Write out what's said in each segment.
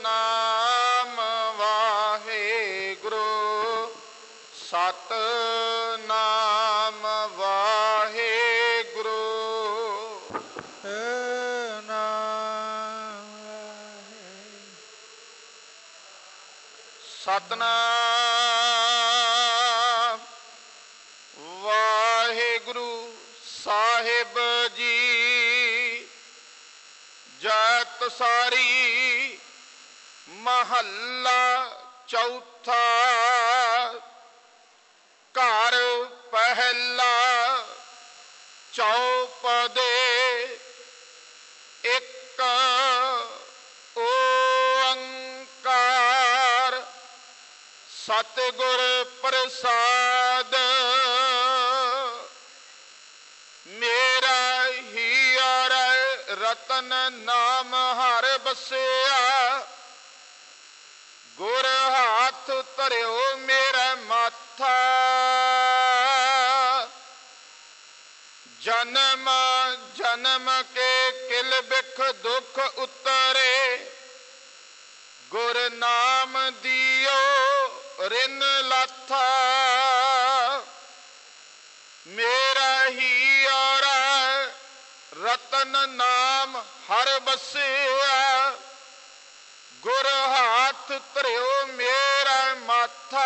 ਨਾਮ ਵਾਹਿਗੁਰੂ ਸਤਿਨਾਮ ਵਾਹਿਗੁਰੂ ਸਤਿਨਾਮ ਵਾਹਿਗੁਰੂ ਸਾਹਿਬ ਜੀ। ਜੈਤ ਸਾਰੀ ਮਹੱਲਾ ਚੌਥਾ। ਘਰ ਪਹਿਲਾ ਚੌਪਦੇ ਇੱਕ ਓੰਕਾਰ ਸਤਿਗੁਰ ਪ੍ਰਸਾਦ। ਮੇਰਾ ਹੀਰਾ ਰਤਨ ਨਾਮ ਹਰ ਬਸਿਆ। ਗੁਰ ਹੱਥ ਧਰਿਓ ਮੇਰਾ ਮਾਥਾ। ਜਨਮ ਜਨਮ ਕੇ ਕਿਲ ਬਿਖ ਦੁਖ ਉਤਰੇ। ਗੁਰ ਨਾਮ ਦਿਓ ਰਿਨ ਲਾਥਾ। ਮੇਰਾ ਹੀਰਾ ਰਤਨ ਨਾਮ ਹਰ ਬਸਿਆ। ਗੁਰ ਹੱਥ ਧਰਿਓ ਮੇਰਾ ਮਾਥਾ।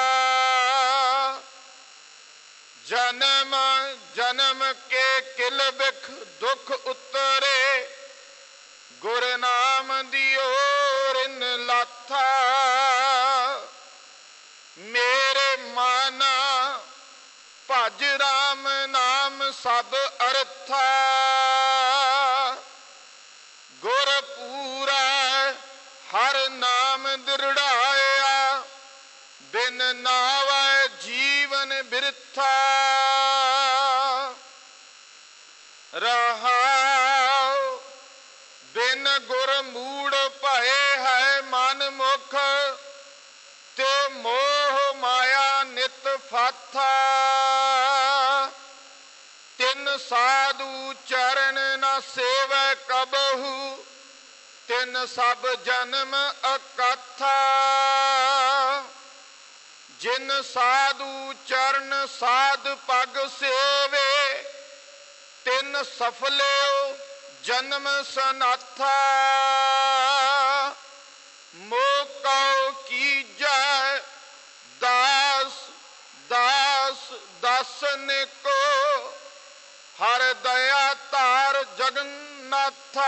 ਜਨਮ ਜਨਮ ਕੇ ਕਿਲ ਬਿਖ ਦੁਖ ਉਤਰੇ। ਗੁਰ ਨਾਮ ਦਿਓ ਰਿਨ ਲਾਥਾ। ਮੇਰੇ ਮਨ ਭਜ ਰਾਮ ਨਾਮ ਸਭ ਅਰਥਾ। ਗੁਰ ਪੂਰਾ ਹਰ ਨਾਮ ਦ੍ਰਿੜਾਇਆ। ਬਿਨ ਨਾਵੈ ਜੀਵਨ ਬਿਰਥਾ। ਰਹਾਉ ਬਿਨ ਗੁਰ ਮੂੜ ਭਏ ਹੈ ਮਨ ਮੁਖ। ਤੇ ਮੋਹ ਮਾਇਆ ਨਿਤ ਫਾਥਾ। ਤਿਨ ਸਾਧੂ ਚਰਨ ਨ ਸੇਵੈ ਕਬਹੂ। ਤਿਨ ਸਭ ਜਨਮ ਅਕਥਾ। ਜਿਨ ਸਾਧੂ ਚਰਨ ਸਾਧ ਪਗ ਸੇਵੇ। ਤਿਨ ਸਫਲਿਓ ਜਨਮ ਸਨਾਥਾ। ਮੋਕਉ ਕੀਜੈ ਦਾਸ ਦਾਸ ਦਾਸਨ ਕੋ। ਹਰ ਦਇਆ ਧਾਰ ਜਗन्नाथा।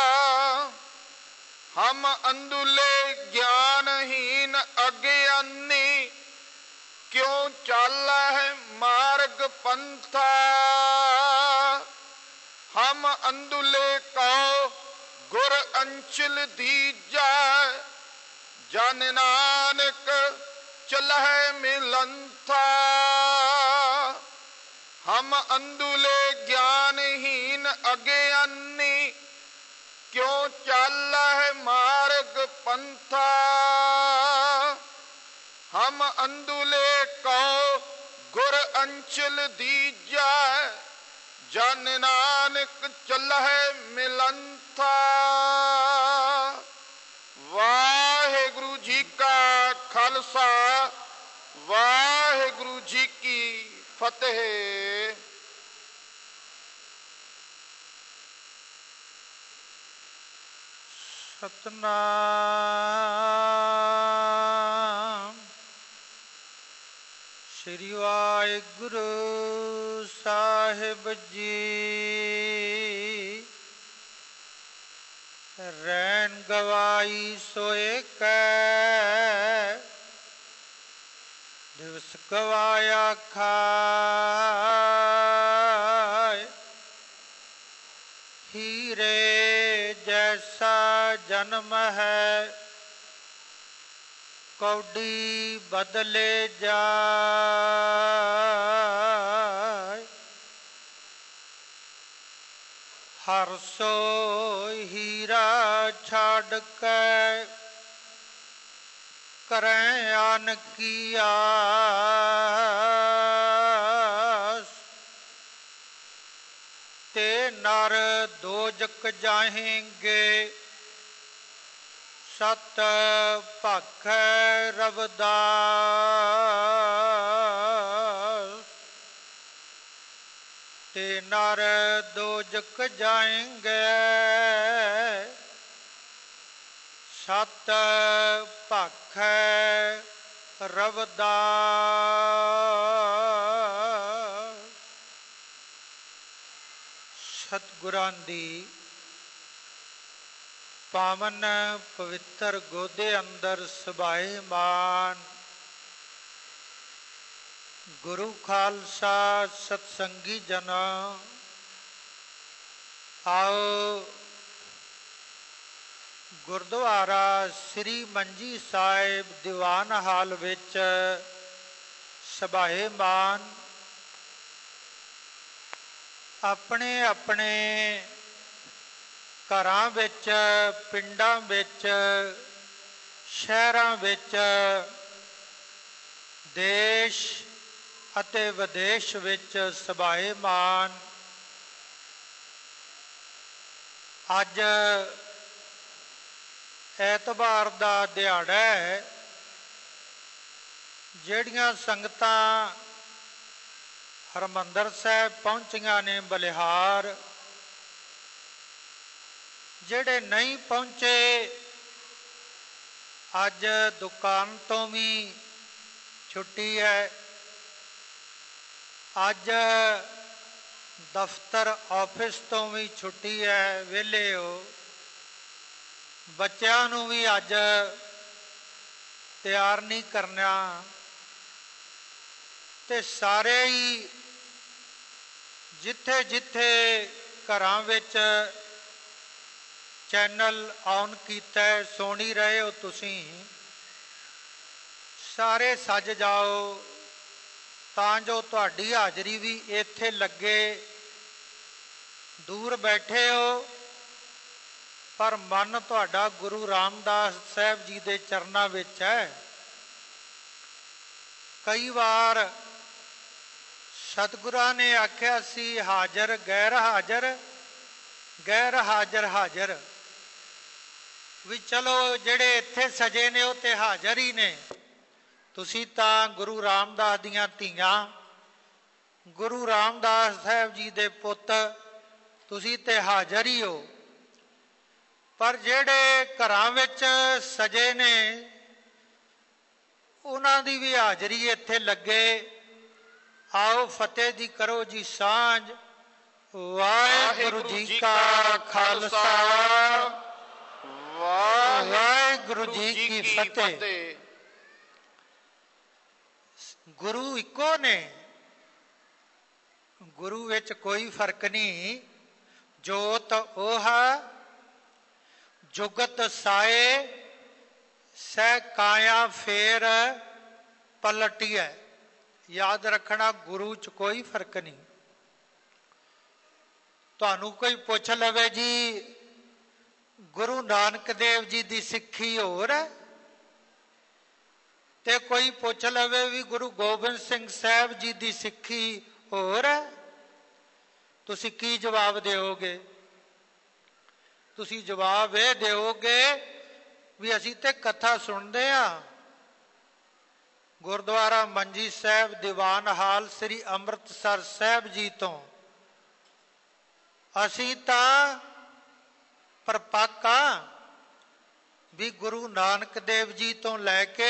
ਹਮ ਅੰਧੁਲੇ ਗਿਆਨਹੀਨ ਅਗਿਆਨੀ। ਕਿਉ ਚਾਲੈ ਮਾਰਗ ਪੰਥਾ। ਹਮ ਅੰਧੁਲੇ ਕਉ ਗੁਰ ਅੰਚਲ ਦੀਜੈ। ਜਨ ਨਾਨਕ ਚਲਹਿ ਮਿਲੰਥਾ। ਹਮ ਅੰਧੁਲੇ ਗਿਆਨਹੀਨ ਅਗਿਆਨੀ। ਕਿਉ ਚਾਲਹਿ ਮਾਰਗ ਪੰਥਾ। ਹਮ ਅੰਧੁਲੇ ਕਉ ਗੁਰ ਅੰਚਲ ਦੀਜੈ। ਜਨ ਨਾਨਕ ਚਲਹਿ ਮਿਲੰਥਾ। ਵਾਹਿਗੁਰੂ ਜੀ ਕਾ ਖਾਲਸਾ ਵਾਹਿਗੁਰੂ ਜੀ ਕੀ ਫਤਿਹ। ਸਤਨਾਮ ਸ੍ਰੀ ਵਾਹਿਗੁਰੂ ਸਾਹਿਬ ਜੀ। ਰੈਣ ਗਵਾਈ ਸੋਏ ਕੈ। ਦਿਵਸ ਗਵਾਇਆ ਖਾਇ। ਹੀਰੇ ਜੈਸਾ ਜਨਮ ਹੈ। ਕੌਡੀ ਬਦਲੇ ਜਾਇ। ਹਰ ਸੋ ਹੀਰਾ ਛੱਡ ਕੇ। ਕਰੈ ਆਨ ਕੀ ਆਸ। ਤੇ ਨਰ ਦੋਜਕ ਜਾਹੇਂਗੇ। ਸਤ ਭਾਖੈ ਰਵਿਦਾਸ ਤੇ ਨਰ ਦੋਜਕ ਜਾਏਂਗੇ। ਸਤ ਭਾਖੈ ਰਵਿਦਾਸ। ਸਤਿਗੁਰਾਂ ਦੀ ਪਾਵਨ ਪਵਿੱਤਰ ਗੋਦੇ ਅੰਦਰ ਸਭਾਏਮਾਨ ਗੁਰੂ ਖਾਲਸਾ ਸਤਸੰਗੀ ਜਨ, ਆਓ ਗੁਰਦੁਆਰਾ ਸ੍ਰੀ ਮੰਜੀ ਸਾਹਿਬ ਦੀਵਾਨ ਹਾਲ ਵਿੱਚ ਸਭਾਏਮਾਨ ਆਪਣੇ ਆਪਣੇ ਘਰਾਂ ਵਿੱਚ, ਪਿੰਡਾਂ ਵਿੱਚ, ਸ਼ਹਿਰਾਂ ਵਿੱਚ, ਦੇਸ਼ ਅਤੇ ਵਿਦੇਸ਼ ਵਿੱਚ ਸਭਾਏਮਾਨ ਅੱਜ ਐਤਵਾਰ ਦਾ ਦਿਹਾੜਾ ਹੈ। ਜਿਹੜੀਆਂ ਸੰਗਤਾਂ ਹਰਿਮੰਦਰ ਸਾਹਿਬ ਪਹੁੰਚੀਆਂ ਨੇ ਬਲਿਹਾਰ, ਜਿਹੜੇ ਨਹੀਂ ਪਹੁੰਚੇ, ਅੱਜ ਦੁਕਾਨ ਤੋਂ ਵੀ ਛੁੱਟੀ ਹੈ, ਅੱਜ ਦਫ਼ਤਰ ਆਫਿਸ ਤੋਂ ਵੀ ਛੁੱਟੀ ਹੈ, ਵਿਹਲੇ ਹੋ। ਬੱਚਿਆਂ ਨੂੰ ਵੀ ਅੱਜ ਤਿਆਰ ਨਹੀਂ ਕਰਨਾ, ਤੇ ਸਾਰੇ ਹੀ ਜਿੱਥੇ ਜਿੱਥੇ ਘਰਾਂ ਵਿੱਚ ਚੈਨਲ ਔਨ ਕੀਤਾ, ਸੁਣ ਹੀ ਰਹੇ ਹੋ ਤੁਸੀਂ, ਸਾਰੇ ਸੱਜ ਜਾਓ ਤਾਂ ਜੋ ਤੁਹਾਡੀ ਹਾਜ਼ਰੀ ਵੀ ਇੱਥੇ ਲੱਗੇ। ਦੂਰ ਬੈਠੇ ਹੋ ਪਰ ਮਨ ਤੁਹਾਡਾ ਗੁਰੂ ਰਾਮਦਾਸ ਸਾਹਿਬ ਜੀ ਦੇ ਚਰਨਾਂ ਵਿੱਚ ਹੈ। ਕਈ ਵਾਰ ਸਤਿਗੁਰਾਂ ਨੇ ਆਖਿਆ ਸੀ, ਹਾਜ਼ਰ ਗੈਰ ਹਾਜ਼ਰ, ਗੈਰ ਹਾਜ਼ਰ ਹਾਜ਼ਰ। ਵੀ ਚਲੋ ਜਿਹੜੇ ਇੱਥੇ ਸਜੇ ਨੇ ਉਹ ਤੇ ਹਾਜ਼ਰ ਹੀ ਨੇ, ਤੁਸੀਂ ਤਾਂ ਗੁਰੂ ਰਾਮਦਾਸ ਦੀਆਂ ਧੀਆਂ, ਗੁਰੂ ਰਾਮਦਾਸ ਸਾਹਿਬ ਜੀ ਦੇ ਪੁੱਤ, ਤੁਸੀਂ ਤੇ ਹਾਜ਼ਰ ਹੀ ਹੋ। ਪਰ ਜਿਹੜੇ ਘਰਾਂ ਵਿੱਚ ਸਜੇ ਨੇ ਉਹਨਾਂ ਦੀ ਵੀ ਹਾਜ਼ਰੀ ਇੱਥੇ ਲੱਗੇ। ਆਓ ਫਤਿਹ ਦੀ ਕਰੋ ਜੀ ਸਾਂਝ। ਵਾਹਿਗੁਰੂ ਜੀ ਕਾ ਖਾਲਸਾ, ਵਾਹਿਗੁਰੂ ਜੀ ਕੀ ਫਤਿਹ। ਗੁਰੂ ਇੱਕੋ ਨੇ, ਗੁਰੂ ਵਿੱਚ ਕੋਈ ਫਰਕ ਨਹੀਂ। ਜੋਤ ਉਹ ਜੁਗਤ ਸਾਏ, ਸਹਿ ਕਾਇਆ ਫੇਰ ਪਲਟੀਐ। ਯਾਦ ਰੱਖਣਾ, ਗੁਰੂ 'ਚ ਕੋਈ ਫਰਕ ਨਹੀਂ। ਤੁਹਾਨੂੰ ਕੋਈ ਪੁੱਛ ਲਵੇ ਜੀ ਗੁਰੂ ਨਾਨਕ ਦੇਵ ਜੀ ਦੀ ਸਿੱਖੀ ਹੋਰ ਹੈ, ਤੇ ਕੋਈ ਪੁੱਛ ਲਵੇ ਵੀ ਗੁਰੂ ਗੋਬਿੰਦ ਸਿੰਘ ਸਾਹਿਬ ਜੀ ਦੀ ਸਿੱਖੀ ਹੋਰ ਹੈ, ਤੁਸੀਂ ਕੀ ਜਵਾਬ ਦਿਓਗੇ? ਤੁਸੀਂ ਜਵਾਬ ਇਹ ਦਿਓਗੇ ਵੀ ਅਸੀਂ ਤੇ ਕਥਾ ਸੁਣਦੇ ਹਾਂ। ਗੁਰਦੁਆਰਾ ਮੰਜੀ ਸਾਹਿਬ ਦੀਵਾਨ ਹਾਲ ਸ੍ਰੀ ਅੰਮ੍ਰਿਤਸਰ ਸਾਹਿਬ ਜੀ ਤੋਂ ਅਸੀਂ ਤਾਂ ਪਰਪੱਕ ਹਾਂ ਵੀ ਗੁਰੂ ਨਾਨਕ ਦੇਵ ਜੀ ਤੋਂ ਲੈ ਕੇ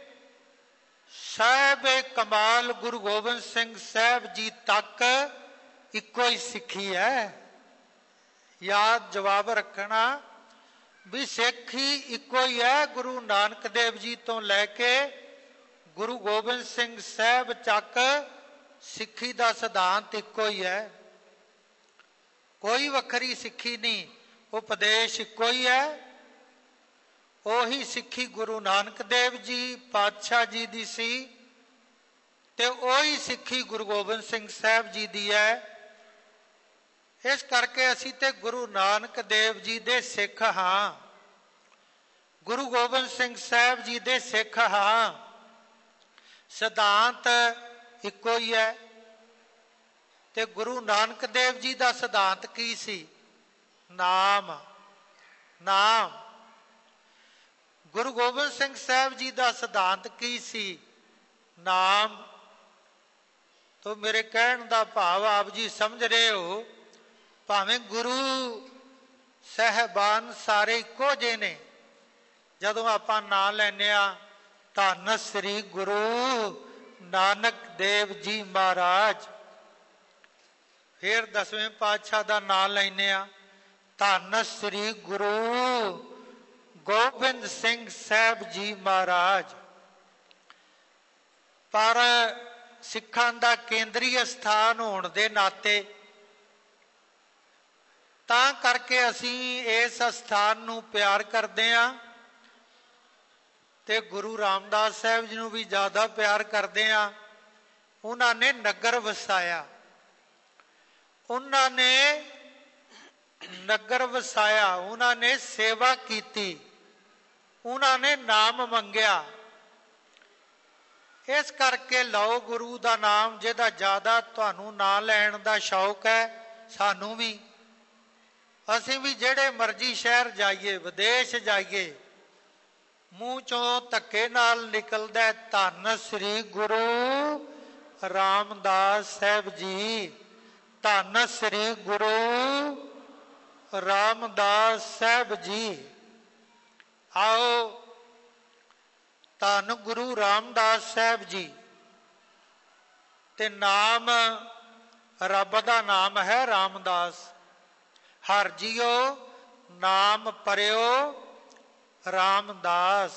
ਸਾਹਿਬ ਕਮਾਲ ਗੁਰੂ ਗੋਬਿੰਦ ਸਿੰਘ ਸਾਹਿਬ ਜੀ ਤੱਕ ਇੱਕੋ ਹੀ ਸਿੱਖੀ ਹੈ। ਯਾਦ ਜਵਾਬ ਰੱਖਣਾ ਵੀ ਸਿੱਖੀ ਇੱਕੋ ਹੀ ਹੈ। ਗੁਰੂ ਨਾਨਕ ਦੇਵ ਜੀ ਤੋਂ ਲੈ ਕੇ ਗੁਰੂ ਗੋਬਿੰਦ ਸਿੰਘ ਸਾਹਿਬ ਤੱਕ ਸਿੱਖੀ ਦਾ ਸਿਧਾਂਤ ਇੱਕੋ ਹੀ ਹੈ, ਕੋਈ ਵੱਖਰੀ ਸਿੱਖੀ ਨਹੀਂ। ਉਪਦੇਸ਼ ਇੱਕੋ ਹੀ ਹੈ। ਉਹੀ ਸਿੱਖੀ ਗੁਰੂ ਨਾਨਕ ਦੇਵ ਜੀ ਪਾਤਸ਼ਾਹ ਜੀ ਦੀ ਸੀ ਤੇ ਉਹੀ ਸਿੱਖੀ ਗੁਰੂ ਗੋਬਿੰਦ ਸਿੰਘ ਸਾਹਿਬ ਜੀ ਦੀ ਹੈ। ਇਸ ਕਰਕੇ ਅਸੀਂ ਤੇ ਗੁਰੂ ਨਾਨਕ ਦੇਵ ਜੀ ਦੇ ਸਿੱਖ ਹਾਂ, ਗੁਰੂ ਗੋਬਿੰਦ ਸਿੰਘ ਸਾਹਿਬ ਜੀ ਦੇ ਸਿੱਖ ਹਾਂ। ਸਿਧਾਂਤ ਇੱਕੋ ਹੀ ਹੈ। ਤੇ ਗੁਰੂ ਨਾਨਕ ਦੇਵ ਜੀ ਦਾ ਸਿਧਾਂਤ ਕੀ ਸੀ? ਨਾਮ। ਨਾਮ ਗੁਰੂ ਗੋਬਿੰਦ ਸਿੰਘ ਸਾਹਿਬ ਜੀ ਦਾ ਸਿਧਾਂਤ ਕੀ ਸੀ? ਨਾਮ ਤੋਂ ਮੇਰੇ ਕਹਿਣ ਦਾ ਭਾਵ ਆਪ ਜੀ ਸਮਝ ਰਹੇ ਹੋ, ਭਾਵੇਂ ਗੁਰੂ ਸਾਹਿਬਾਨ ਸਾਰੇ ਇੱਕੋ ਜਿਹੇ ਨੇ, ਜਦੋਂ ਆਪਾਂ ਨਾਂ ਲੈਂਦੇ ਹਾਂ ਧੰਨ ਸ੍ਰੀ ਗੁਰੂ ਨਾਨਕ ਦੇਵ ਜੀ ਮਹਾਰਾਜ, ਫਿਰ 10ਵੇਂ ਪਾਤਸ਼ਾਹ ਦਾ ਨਾਂ ਲੈਂਦੇ ਹਾਂ ਧੰਨ ਸ੍ਰੀ ਗੁਰੂ ਗੋਬਿੰਦ ਸਿੰਘ ਸਾਹਿਬ ਜੀ ਮਹਾਰਾਜ। ਪਰ ਸਿੱਖਾਂ ਦਾ ਕੇਂਦਰੀ ਸਥਾਨ ਹੋਣ ਦੇ ਨਾਤੇ ਤਾਂ ਕਰਕੇ ਅਸੀਂ ਇਸ ਸਥਾਨ ਨੂੰ ਪਿਆਰ ਕਰਦੇ ਹਾਂ ਤੇ ਗੁਰੂ ਰਾਮਦਾਸ ਸਾਹਿਬ ਜੀ ਨੂੰ ਵੀ ਜ਼ਿਆਦਾ ਪਿਆਰ ਕਰਦੇ ਹਾਂ। ਉਹਨਾਂ ਨੇ ਨਗਰ ਵਸਾਇਆ, ਉਹਨਾਂ ਨੇ ਨਗਰ ਵਸਾਇਆ, ਉਹਨਾਂ ਨੇ ਸੇਵਾ ਕੀਤੀ, ਉਹਨਾਂ ਨੇ ਨਾਮ ਮੰਗਿਆ। ਇਸ ਕਰਕੇ ਲਓ ਗੁਰੂ ਦਾ ਨਾਮ। ਜਿਹਦਾ ਜ਼ਿਆਦਾ ਤੁਹਾਨੂੰ ਨਾਂ ਲੈਣ ਦਾ ਸ਼ੌਕ ਹੈ, ਸਾਨੂੰ ਵੀ, ਅਸੀਂ ਵੀ ਜਿਹੜੇ ਮਰਜ਼ੀ ਸ਼ਹਿਰ ਜਾਈਏ, ਵਿਦੇਸ਼ ਜਾਈਏ, ਮੂੰਹ ਚੋਂ ਧੱਕੇ ਨਾਲ ਨਿਕਲਦਾ ਧੰਨ ਸ੍ਰੀ ਗੁਰੂ ਰਾਮਦਾਸ ਸਾਹਿਬ ਜੀ, ਧੰਨ ਸ੍ਰੀ ਗੁਰੂ ਰਾਮਦਾਸ ਸਾਹਿਬ ਜੀ। ਆਓ ਧੰਨ ਗੁਰੂ ਰਾਮਦਾਸ ਸਾਹਿਬ ਜੀ। ਤੇ ਨਾਮ ਰੱਬ ਦਾ ਨਾਮ ਹੈ ਰਾਮਦਾਸ। ਹਰਿ ਜੀਓ ਨਾਮ ਪਰਿਓ ਰਾਮਦਾਸ।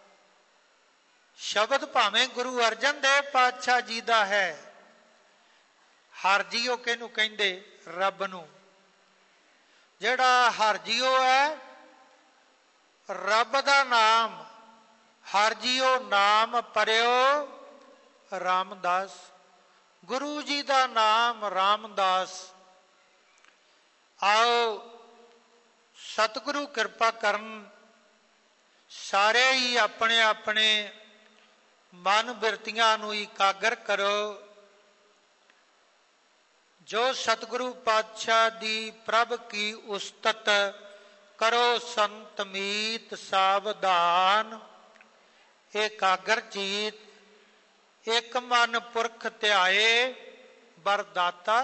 ਸ਼ਬਦ ਭਾਵੇਂ ਗੁਰੂ ਅਰਜਨ ਦੇਵ ਪਾਤਸ਼ਾਹ ਜੀ ਦਾ ਹੈ। ਹਰਿ ਜੀਓ ਕਿਹਨੂੰ ਕਹਿੰਦੇ? ਰੱਬ ਨੂੰ। ਜਿਹੜਾ ਹਰਿ ਜੀਓ ਹੈ ਰੱਬ ਦਾ ਨਾਮ। ਹਰਿ ਜੀਓ ਨਾਮ ਪਰਿਓ ਰਾਮਦਾਸ। ਗੁਰੂ ਜੀ ਦਾ ਨਾਮ ਰਾਮਦਾਸ। ਆਓ ਸਤਿਗੁਰੂ ਕਿਰਪਾ ਕਰਨ, ਸਾਰੇ ਹੀ ਆਪਣੇ ਆਪਣੇ ਮਨ ਬਿਰਤੀਆਂ ਨੂੰ ਇਕਾਗਰ ਕਰੋ। ਜੋ ਸਤਿਗੁਰੂ ਪਾਤਸ਼ਾਹ ਦੀ ਪ੍ਰਭ ਕੀ ਉਸਤਤ ਕਰੋ ਸੰਤ ਮੀਤ ਸਾਵਧਾਨ। ਇਕਾਗਰ ਚੀਤ ਇੱਕ ਮਨ ਪੁਰਖ ਧਿਆਏ ਵਰਦਾਤਾ।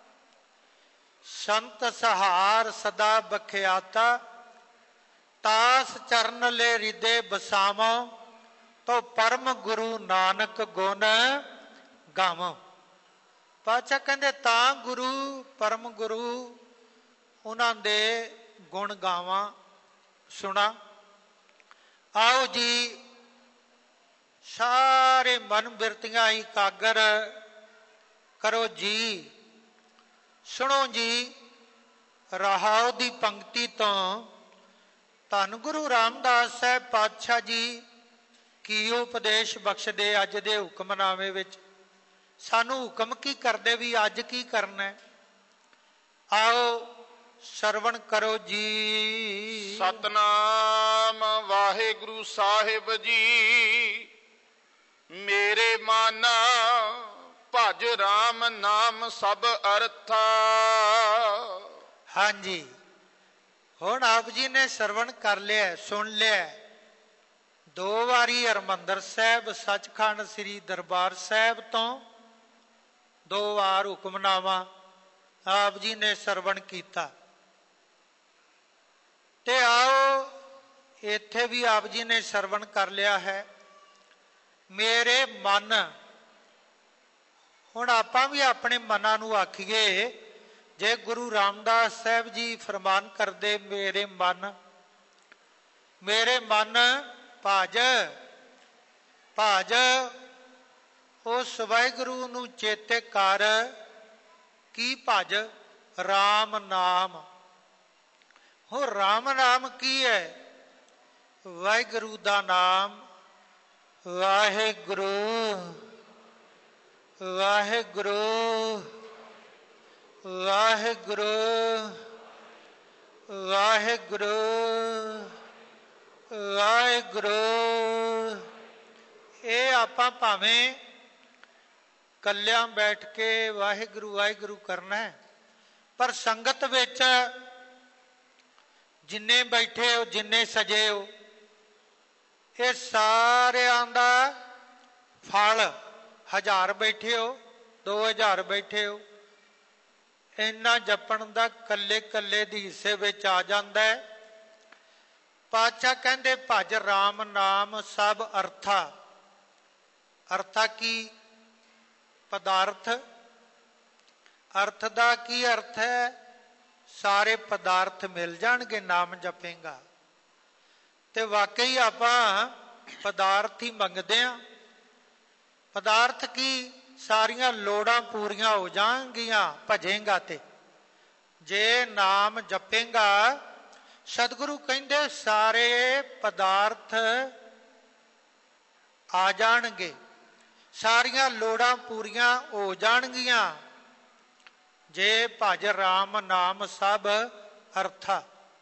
ਸੰਤ ਸਹਾਰ ਸਦਾ ਬਖਿਆਤਾ। ਤਾਸ ਚਰਨ ਲੈ ਹਿਰਦੇ ਬਸਾਵੋ ਤੋ ਪਰਮ ਗੁਰੂ ਨਾਨਕ ਗੁਣ ਗਾਵੋ। ਪਾਤਸ਼ਾਹ ਕਹਿੰਦੇ ਤਾਂ ਗੁਰੂ ਪਰਮ ਗੁਰੂ ਉਹਨਾਂ ਦੇ ਗੁਣ ਗਾਵਾਂ ਸੁਣਾ। ਆਓ ਜੀ ਸਾਰੇ ਮਨ ਬਿਰਤੀਆਂ ਇਕਾਗਰ ਕਰੋ ਜੀ। ਸੁਣੋ ਜੀ ਰਹਾਉ ਦੀ ਪੰਕਤੀ ਤੋਂ ਧੰਨ ਗੁਰੂ ਰਾਮਦਾਸ ਸਾਹਿਬ ਪਾਤਸ਼ਾਹ ਜੀ ਕੀ ਉਪਦੇਸ਼ ਬਖਸ਼ਦੇ ਅੱਜ ਦੇ ਹੁਕਮਨਾਮੇ ਵਿੱਚ। ਸਾਨੂੰ ਹੁਕਮ ਕੀ ਕਰਦੇ ਵੀ ਅੱਜ ਕੀ ਕਰਨਾ। ਆਓ ਸਰਵਣ ਕਰੋ ਜੀ। ਸਤਨਾਮ ਵਾਹਿਗੁਰੂ ਸਾਹਿਬ ਜੀ। ਮੇਰੇ ਮਨ ਭਜ ਰਾਮ ਨਾਮ ਸਭ ਅਰਥਾ। ਹਾਂਜੀ, ਹੁਣ ਆਪ ਜੀ ਨੇ ਸਰਵਣ ਕਰ ਲਿਆ, ਸੁਣ ਲਿਆ। 2 ਵਾਰੀ ਹਰਿਮੰਦਰ ਸਾਹਿਬ ਸੱਚਖੰਡ ਸ੍ਰੀ ਦਰਬਾਰ ਸਾਹਿਬ ਤੋਂ 2 ਵਾਰ ਹੁਕਮਨਾਮਾ ਆਪ ਜੀ ਨੇ ਸਰਵਣ ਕੀਤਾ। ਤੇ ਆਓ ਇੱਥੇ ਵੀ ਆਪ ਜੀ ਨੇ ਸਰਵਣ ਕਰ ਲਿਆ ਹੈ। ਮੇਰੇ ਮਨ, ਹੁਣ ਆਪਾਂ ਵੀ ਆਪਣੇ ਮਨਾਂ ਨੂੰ ਆਖੀਏ। ਜੇ ਗੁਰੂ ਰਾਮਦਾਸ ਸਾਹਿਬ ਜੀ ਫਰਮਾਨ ਕਰਦੇ ਮੇਰੇ ਮਨ ਭਜ ਭਜ ਉਸ ਵਾਹਿਗੁਰੂ ਨੂੰ ਚੇਤੇ ਕਰ। ਕੀ ਭਜ? ਰਾਮ ਨਾਮ। ਹੋ ਰਾਮ ਨਾਮ ਕੀ ਹੈ? ਵਾਹਿਗੁਰੂ ਦਾ ਨਾਮ। ਵਾਹਿਗੁਰੂ ਵਾਹਿਗੁਰੂ ਵਾਹਿਗੁਰੂ ਵਾਹਿਗੁਰੂ ਵਾਹਿਗੁਰੂ। ਇਹ ਆਪਾਂ ਭਾਵੇਂ ਕੱਲਿਆਂ ਬੈਠ ਕੇ ਵਾਹਿਗੁਰੂ ਵਾਹਿਗੁਰੂ ਕਰਨਾ ਹੈ, ਪਰ ਸੰਗਤ ਵਿੱਚ ਜਿੰਨੇ ਬੈਠੇ ਹੋ, ਜਿੰਨੇ ਸਜੇ ਹੋ, ਇਹ ਸਾਰਿਆਂ ਦਾ ਫਲ 1000 ਬੈਠੇ ਹੋ 2000 ਬੈਠੇ ਹੋ ਇੰਨਾ ਜਪਣ ਦਾ ਕੱਲੇ ਕੱਲੇ ਦੀ ਹਿੱਸੇ ਵਿੱਚ ਆ ਜਾਂਦਾ ਹੈ। ਪਾਤਸ਼ਾਹ ਕਹਿੰਦੇ ਭਜ ਰਾਮ ਨਾਮ ਸਭ ਅਰਥਾ। ਅਰਥਾ ਕੀ? ਪਦਾਰਥ। ਅਰਥ ਦਾ ਕੀ ਅਰਥ ਹੈ? ਸਾਰੇ ਪਦਾਰਥ ਮਿਲ ਜਾਣਗੇ ਨਾਮ ਜਪੇਗਾ ਤੇ ਵਾਕਈ ਆਪਾਂ ਪਦਾਰਥ ਹੀ ਮੰਗਦੇ ਹਾਂ। ਪਦਾਰਥ ਕੀ? ਸਾਰੀਆਂ ਲੋੜਾਂ ਪੂਰੀਆਂ ਹੋ ਜਾਣਗੀਆਂ ਭਜੇਗਾ ਤੇ। ਜੇ ਨਾਮ ਜਪੇਗਾ ਸਤਿਗੁਰੂ ਕਹਿੰਦੇ ਸਾਰੇ ਪਦਾਰਥ ਆ ਜਾਣਗੇ, ਸਾਰੀਆਂ ਲੋੜਾਂ ਪੂਰੀਆਂ ਹੋ ਜਾਣਗੀਆਂ ਜੇ ਭਜ ਰਾਮ ਨਾਮ ਸਭ ਅਰਥਾ।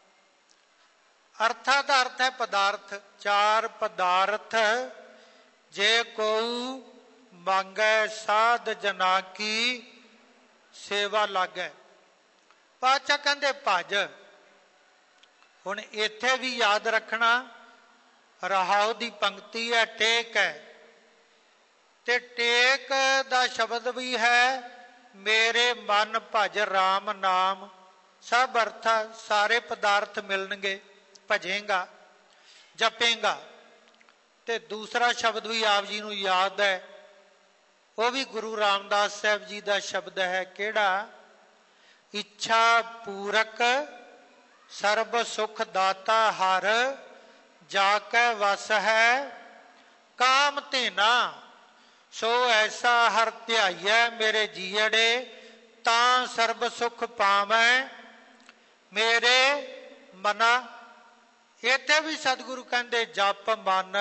ਅਰਥਾ ਦਾ ਅਰਥ ਹੈ ਪਦਾਰਥ। ਚਾਰ ਪਦਾਰਥ ਜੇ ਕਉ ਮੰਗੈ ਸਾਧ ਜਨਾ ਕੀ ਸੇਵਾ ਲਾਗੈ। ਪਾਤਸ਼ਾਹ ਕਹਿੰਦੇ ਭਜ। ਹੁਣ ਇੱਥੇ ਵੀ ਯਾਦ ਰੱਖਣਾ ਰਹਾਉ ਦੀ ਪੰਕਤੀ ਹੈ, ਟੇਕ ਹੈ ਤੇ ਟੇਕ ਦਾ ਸ਼ਬਦ ਵੀ ਹੈ ਮੇਰੇ ਮਨ ਭਜ ਰਾਮ ਨਾਮ ਸਭ ਅਰਥਾ। ਸਾਰੇ ਪਦਾਰਥ ਮਿਲਣਗੇ ਭਜੇਗਾ ਜਪੇਗਾ। ਤੇ ਦੂਸਰਾ ਸ਼ਬਦ ਵੀ ਆਪ ਜੀ ਨੂੰ ਯਾਦ ਹੈ, ਉਹ ਵੀ ਗੁਰੂ ਰਾਮਦਾਸ ਸਾਹਿਬ ਜੀ ਦਾ ਸ਼ਬਦ ਹੈ। ਕਿਹੜਾ? ਇੱਛਾ ਪੂਰਕ ਸਰਬ ਸੁਖ ਦਾਤਾ ਹਰ ਜਾ ਕੈ ਵਸ ਹੈ ਕਾਮ ਧੇਨਾ ਸੋ ਐਸਾ ਹਰ ਧਿਆਈਐ ਮੇਰੇ ਜੀਅੜੇ ਤਾਂ ਸਰਬ ਸੁਖ ਪਾਵੈ ਮੇਰੇ ਮਨਾ। ਇੱਥੇ ਵੀ ਸਤਿਗੁਰੂ ਕਹਿੰਦੇ ਜਪ ਮਨ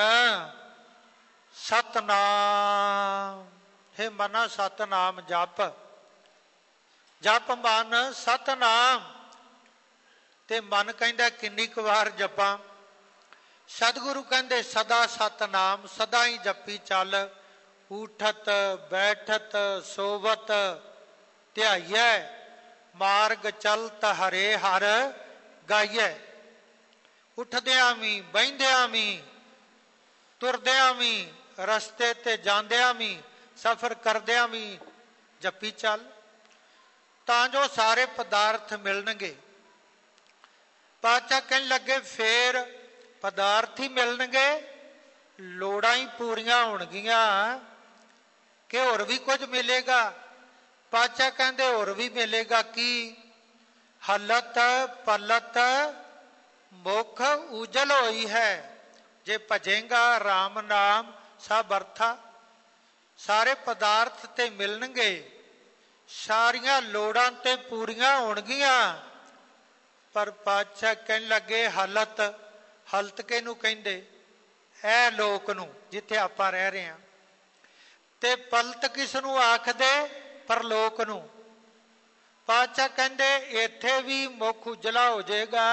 ਸਤਨਾਮ। ਹੇ ਮਨਾ ਸਤਨਾਮ ਜਪ। ਜਪ ਮਨ ਸਤਨਾਮ। ਤੇ ਮਨ ਕਹਿੰਦਾ ਕਿੰਨੀ ਕੁ ਵਾਰ ਜਪਾਂ? ਸਤਿਗੁਰੂ ਕਹਿੰਦੇ ਸਦਾ ਸਤਨਾਮ, ਸਦਾ ਹੀ ਜਪੀ ਚੱਲ। ਊਠਤ ਬੈਠਤ ਸੋਵਤ ਧਿਆਈਐ ਮਾਰਗ ਚਲਤ ਹਰੇ ਹਰ ਗਾਈਐ। ਉੱਠਦਿਆਂ ਵੀ ਬਹਿੰਦਿਆਂ ਵੀ ਤੁਰਦਿਆਂ ਵੀ ਰਸਤੇ ਤੇ ਜਾਂਦਿਆਂ ਵੀ ਸਫ਼ਰ ਕਰਦਿਆਂ ਵੀ ਜਪੀ ਚੱਲ ਤਾਂ ਜੋ ਸਾਰੇ ਪਦਾਰਥ ਮਿਲਣਗੇ। ਪਾਤਸ਼ਾਹ ਕਹਿਣ ਲੱਗੇ ਫੇਰ ਪਦਾਰਥ ਹੀ ਮਿਲਣਗੇ, ਲੋੜਾਂ ਹੀ ਪੂਰੀਆਂ ਹੋਣਗੀਆਂ ਕਿ ਹੋਰ ਵੀ ਕੁਝ ਮਿਲੇਗਾ? ਪਾਤਸ਼ਾਹ ਕਹਿੰਦੇ ਹੋਰ ਵੀ ਮਿਲੇਗਾ। ਕੀ? ਹਲਤ ਪਲਤ ਮੁਖ ਉਜਲ ਹੋਈ ਹੈ ਜੇ ਭਜੇਗਾ ਰਾਮ ਨਾਮ ਸਭ ਅਰਥਾ। ਸਾਰੇ ਪਦਾਰਥ ਤੇ ਮਿਲਣਗੇ, ਸਾਰੀਆਂ ਲੋੜਾਂ ਤੇ ਪੂਰੀਆਂ ਹੋਣਗੀਆਂ। ਪਰ ਪਾਤਸ਼ਾਹ ਕਹਿਣ ਲੱਗੇ ਹਲਤ। ਹਲਤ ਕਿਹਨੂੰ ਕਹਿੰਦੇ? ਇਹ ਲੋਕ ਨੂੰ ਜਿੱਥੇ ਆਪਾਂ ਰਹਿ ਰਹੇ ਹਾਂ। ਤੇ ਪਲਤ ਕਿਸ ਨੂੰ ਆਖਦੇ? ਪਰਲੋਕ ਨੂੰ। ਪਾਤਸ਼ਾਹ ਕਹਿੰਦੇ ਇੱਥੇ ਵੀ ਮੁਖ ਉਜਲਾ ਹੋ ਜਾਏਗਾ,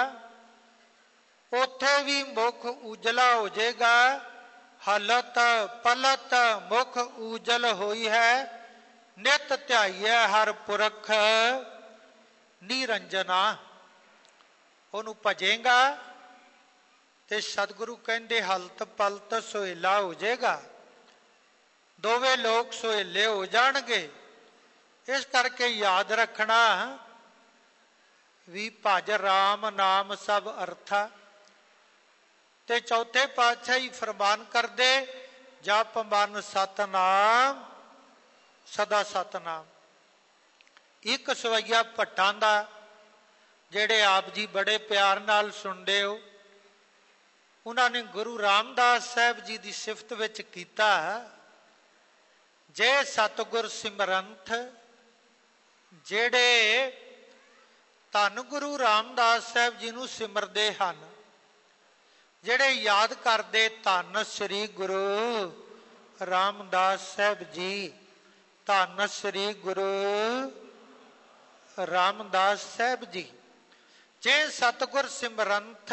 ਉੱਥੇ ਵੀ ਮੁਖ ਉਜਲਾ ਹੋ ਜਾਏਗਾ। ਹਲਤ ਪਲਤ ਮੁਖ ਉਜਲ ਹੋਈ ਹੈ ਨਿਤ ਧਿਆਈਐ ਹਰ ਪੁਰਖ ਨਿਰੰਜਨਾ। ਉਹਨੂੰ ਭਜੇਗਾ ਤੇ ਸਤਿਗੁਰੂ ਕਹਿੰਦੇ ਹਲਤ ਪਲਤ ਸੁਹੇਲਾ ਹੋ ਜਾਏਗਾ, ਦੋਵੇਂ ਲੋਕ ਸੁਹੇਲੇ ਹੋ ਜਾਣਗੇ। ਇਸ ਕਰਕੇ ਯਾਦ ਰੱਖਣਾ ਵੀ ਭਜ ਰਾਮ ਨਾਮ ਸਭ ਅਰਥਾ। ਤੇ ਚੌਥੇ ਪਾਤਸ਼ਾਹ ਹੀ ਫਰਮਾਨ ਕਰਦੇ ਜਪ ਮਨ ਸਤਨਾਮ ਸਦਾ ਸਤਨਾਮ। ਇੱਕ ਸਵਈਆ ਭੱਟਾਂ ਦਾ ਜਿਹੜੇ ਆਪ ਜੀ ਬੜੇ ਪਿਆਰ ਨਾਲ ਸੁਣਦੇ ਹੋ, ਉਹਨਾਂ ਨੇ ਗੁਰੂ ਰਾਮਦਾਸ ਸਾਹਿਬ ਜੀ ਦੀ ਸਿਫਤ ਵਿੱਚ ਕੀਤਾ ਜੇ ਸਤਿਗੁਰ ਸਿਮਰੰਥ। ਜਿਹੜੇ ਧੰਨ ਗੁਰੂ ਰਾਮਦਾਸ ਸਾਹਿਬ ਜੀ ਨੂੰ ਸਿਮਰਦੇ ਹਨ, ਜਿਹੜੇ ਯਾਦ ਕਰਦੇ ਧੰਨ ਸ੍ਰੀ ਗੁਰੂ ਰਾਮਦਾਸ ਸਾਹਿਬ ਜੀ, ਧੰਨ ਸ੍ਰੀ ਗੁਰੂ ਰਾਮਦਾਸ ਸਾਹਿਬ ਜੀ। ਜੇ ਸਤਿਗੁਰ ਸਿਮਰੰਥ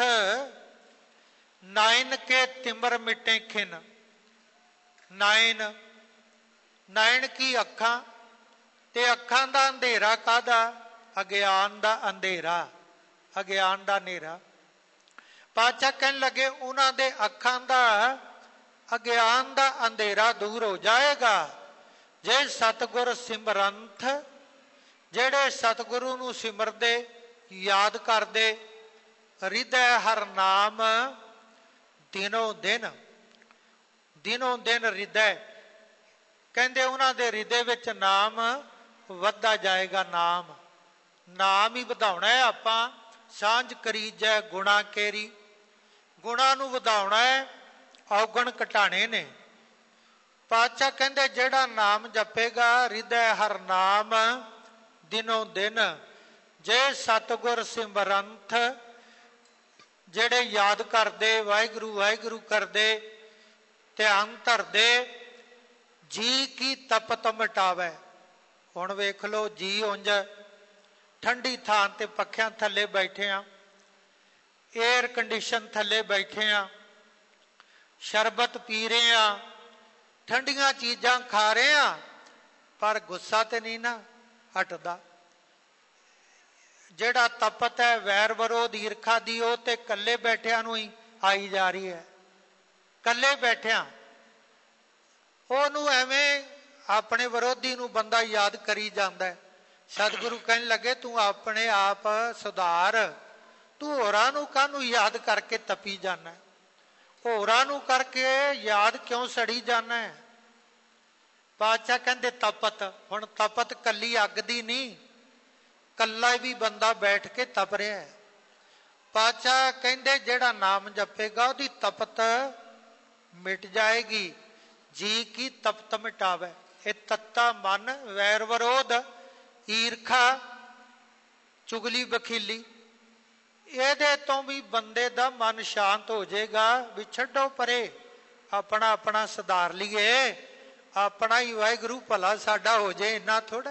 ਨਾਇਨ ਕੇ ਤਿਮਰ ਮਿਟੇ ਖਿਨ। ਨਾਇਨ, ਨਾਇਨ ਕੀ ਅੱਖਾਂ, ਤੇ ਅੱਖਾਂ ਦਾ ਅੰਧੇਰਾ ਕਾਹਦਾ? ਅਗਿਆਨ ਦਾ ਅੰਧੇਰਾ, ਅਗਿਆਨ ਦਾ ਹਨੇਰਾ। ਪਾਤਸ਼ਾਹ ਕਹਿਣ ਲੱਗੇ ਉਹਨਾਂ ਦੇ ਅੱਖਾਂ ਦਾ ਅਗਿਆਨ ਦਾ ਅੰਧੇਰਾ ਦੂਰ ਹੋ ਜਾਏਗਾ ਜੇ ਸਤਿਗੁਰ ਸਿਮਰੰਥ, ਜਿਹੜੇ ਸਤਿਗੁਰੂ ਨੂੰ ਸਿਮਰਦੇ ਯਾਦ ਕਰਦੇ, ਹਿਰਦੈ ਹਰ ਨਾਮ ਦਿਨੋਂ ਦਿਨ, ਦਿਨੋਂ ਦਿਨ ਹਿਰਦੈ, ਕਹਿੰਦੇ ਉਹਨਾਂ ਦੇ ਹਿਰਦੇ ਵਿੱਚ ਨਾਮ ਵੱਧਦਾ ਜਾਏਗਾ। ਨਾਮ ਹੀ ਵਧਾਉਣਾ ਹੈ ਆਪਾਂ। ਸਾਂਝ ਕਰੀਜੈ ਗੁਣਾ ਕੇਰੀ, ਗੁਣਾ ਨੂੰ ਵਧਾਉਣਾ ਹੈ, ਔਗਣ ਘਟਾਣੇ ਨੇ। ਪਾਤਸ਼ਾਹ ਕਹਿੰਦੇ ਜਿਹੜਾ ਨਾਮ ਜਪੇਗਾ ਹਿਰਦੈ ਹਰ ਨਾਮ ਦਿਨੋਂ ਦਿਨ, ਜੇ ਸਤਿਗੁਰ ਸਿਮਰੰਥ, ਜਿਹੜੇ ਯਾਦ ਕਰਦੇ, ਵਾਹਿਗੁਰੂ ਵਾਹਿਗੁਰੂ ਕਰਦੇ, ਧਿਆਨ ਧਰਦੇ, ਜੀ ਕੀ ਤਪਤ ਮਿਟਾਵੇ। ਹੁਣ ਵੇਖ ਲਓ ਜੀ ਉਂਝ ਠੰਡੀ ਥਾਂ ਤੇ ਪੱਖਿਆਂ ਥੱਲੇ ਬੈਠੇ ਆ, ਏਅਰ ਕੰਡੀਸ਼ਨ ਥੱਲੇ ਬੈਠੇ ਆ, ਸ਼ਰਬਤ ਪੀ ਰਹੇ ਆ, ਠੰਡੀਆਂ ਚੀਜ਼ਾਂ ਖਾ ਰਹੇ ਆ, ਪਰ ਗੁੱਸਾ ਤੇ ਨਹੀਂ ਨਾ ਹਟਦਾ। ਜਿਹੜਾ ਤਪਤ ਹੈ ਵੈਰ ਵਿਰੋਧ ਈਰਖਾ ਦੀ, ਉਹ ਤੇ ਇਕੱਲੇ ਬੈਠਿਆਂ ਨੂੰ ਹੀ ਆਈ ਜਾ ਰਹੀ ਹੈ। ਇਕੱਲੇ ਬੈਠਿਆਂ ਉਹਨੂੰ ਐਵੇਂ ਆਪਣੇ ਵਿਰੋਧੀ ਨੂੰ ਬੰਦਾ ਯਾਦ ਕਰੀ ਜਾਂਦਾ। ਸਤਿਗੁਰੂ ਕਹਿਣ ਲੱਗੇ ਤੂੰ ਆਪਣੇ ਆਪ ਸੁਧਾਰ, ਤੂੰ ਹੋਰਾਂ ਨੂੰ ਕਾਹਨੂੰ ਯਾਦ ਕਰਕੇ ਤਪੀ ਜਾਣਾ, ਹੋਰਾਂ ਨੂੰ ਕਰਕੇ ਯਾਦ ਕਿਉਂ ਸੜੀ ਜਾਣਾ। ਪਾਤਸ਼ਾਹ ਕਹਿੰਦੇ ਤਪਤ, ਹੁਣ ਤਪਤ ਕੱਲੀ ਅੱਗ ਦੀ ਨਹੀਂ, ਕੱਲਾ ਵੀ ਬੰਦਾ ਬੈਠ ਕੇ ਤਪ ਰਿਹਾ। ਪਾਤਸ਼ਾਹ ਕਹਿੰਦੇ ਜਿਹੜਾ ਨਾਮ ਜਪੇਗਾ ਉਹਦੀ ਤਪਤ ਮਿਟ ਜਾਏਗੀ, ਜੀ ਕੀ ਤਪਤ ਮਿਟਾਵੇ। ਇਹ ਤੱਤਾ ਮਨ, ਵੈਰ ਵਿਰੋਧ ਈਰਖਾ ਚੁਗਲੀ ਬਖੀਲੀ, ਇਹਦੇ ਤੋਂ ਵੀ ਬੰਦੇ ਦਾ ਮਨ ਸ਼ਾਂਤ ਹੋ ਜਾਏਗਾ। ਵੀ ਛੱਡੋ ਪਰੇ, ਆਪਣਾ ਆਪਣਾ ਸੁਧਾਰ ਲਈਏ, ਆਪਣਾ ਹੀ ਵਾਹਿਗੁਰੂ ਭਲਾ ਸਾਡਾ ਹੋ ਜਾਏ, ਇੰਨਾ ਥੋੜਾ।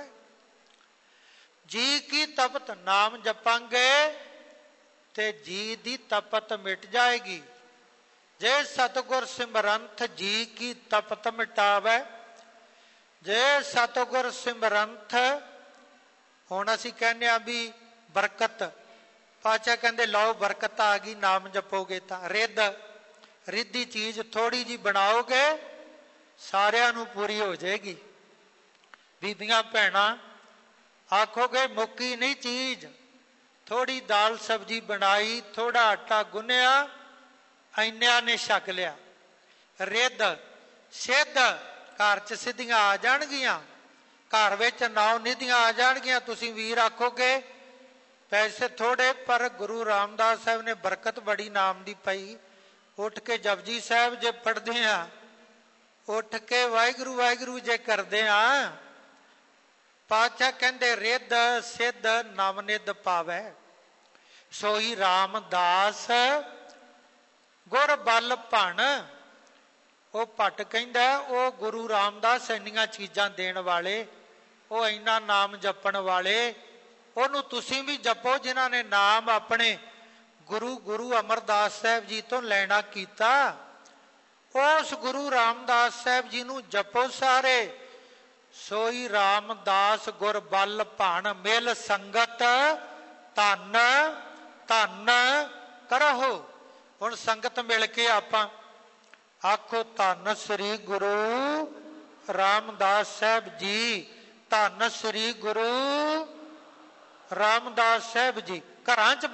ਜੀ ਕੀ ਤਪਤ, ਨਾਮ ਜਪਾਂਗੇ ਤੇ ਜੀ ਦੀ ਤਪਤ ਮਿਟ ਜਾਏਗੀ। ਜੇ ਸਤਿਗੁਰ ਸਿਮਰੰਥ ਜੀ ਕੀ ਤਪਤ ਮਿਟਾਵੇ, ਜੇ ਸਤਿਗੁਰ ਸਿਮਰੰਥ। ਹੁਣ ਅਸੀਂ ਕਹਿੰਦੇ ਆ ਵੀ ਬਰਕਤ, ਪਾਤਸ਼ਾਹ ਕਹਿੰਦੇ ਲਓ ਬਰਕਤ ਆ ਗਈ ਨਾਮ ਜਪੋਗੇ ਤਾਂ। ਰਿੱਧੀ ਚੀਜ਼ ਥੋੜੀ ਜੀ ਬਣਾਓਗੇ ਸਾਰਿਆਂ ਨੂੰ ਪੂਰੀ ਹੋ ਜਾਏਗੀ। ਬੀਬੀਆਂ ਭੈਣਾਂ ਆਖੋਗੇ ਮੁੱਕੀ ਨਹੀਂ ਚੀਜ਼, ਥੋੜੀ ਦਾਲ ਸਬਜ਼ੀ ਬਣਾਈ, ਥੋੜਾ ਆਟਾ ਗੁੰਨਿਆ, ਇੰਨਿਆਂ ਨੇ ਛਕ ਲਿਆ। ਰਿੱਧ ਸਿੱਧ ਘਰ 'ਚ ਸਿੱਧੀਆਂ ਆ ਜਾਣਗੀਆਂ, ਘਰ ਵਿੱਚ 9 ਨਿਧੀਆਂ ਆ ਜਾਣਗੀਆਂ। ਤੁਸੀਂ ਵੀਰ ਆਖੋਗੇ ਪੈਸੇ ਥੋੜੇ, ਪਰ ਗੁਰੂ ਰਾਮਦਾਸ ਸਾਹਿਬ ਨੇ ਬਰਕਤ ਬੜੀ ਨਾਮ ਦੀ ਪਈ। ਉੱਠ ਕੇ ਜਪਜੀ ਸਾਹਿਬ ਜੇ ਪੜ੍ਹਦੇ ਆ, ਉੱਠ ਕੇ ਵਾਹਿਗੁਰੂ ਵਾਹਿਗੁਰੂ ਜੇ ਕਰਦੇ ਆ, ਪਾਤਸ਼ਾਹ ਕਹਿੰਦੇ ਰਿੱਧ ਸਿੱਧ ਨਵਨਿਧ ਪਾਵੈ, ਸੋਈ ਰਾਮਦਾਸ ਗੁਰ ਬਲ ਭਣ। ਉਹ ਭੱਟ ਕਹਿੰਦਾ ਉਹ ਗੁਰੂ ਰਾਮਦਾਸ ਇੰਨੀਆਂ ਚੀਜ਼ਾਂ ਦੇਣ ਵਾਲੇ, ਉਹ ਇੰਨਾ ਨਾਮ ਜਪਣ ਵਾਲੇ, ਉਹਨੂੰ ਤੁਸੀਂ ਵੀ ਜਪੋ ਜਿਨ੍ਹਾਂ ਨੇ ਨਾਮ ਆਪਣੇ ਗੁਰੂ ਅਮਰਦਾਸ ਸਾਹਿਬ ਜੀ ਤੋਂ ਲੈਣਾ ਕੀਤਾ। ਉਸ ਗੁਰੂ ਰਾਮਦਾਸ ਸਾਹਿਬ ਜੀ ਨੂੰ ਜਪੋ ਸਾਰੇ। ਸੋਈ ਰਾਮਦਾਸ ਗੁਰ ਬਲ ਭਣ, ਮਿਲ ਸੰਗਤ ਧਨ ਧਨ ਕਰਹੁ। ਹੁਣ ਸੰਗਤ ਮਿਲ ਕੇ ਆਪਾਂ ਆਖੋ ਧੰਨ ਸ੍ਰੀ ਗੁਰੂ ਰਾਮਦਾਸ ਸਾਹਿਬ ਜੀ, ਧੰਨ ਸ੍ਰੀ ਗੁਰੂ ਰਾਮਦਾਸ ਸਾਹਿਬ ਜੀ। ਘਰਾਂ 'ਚ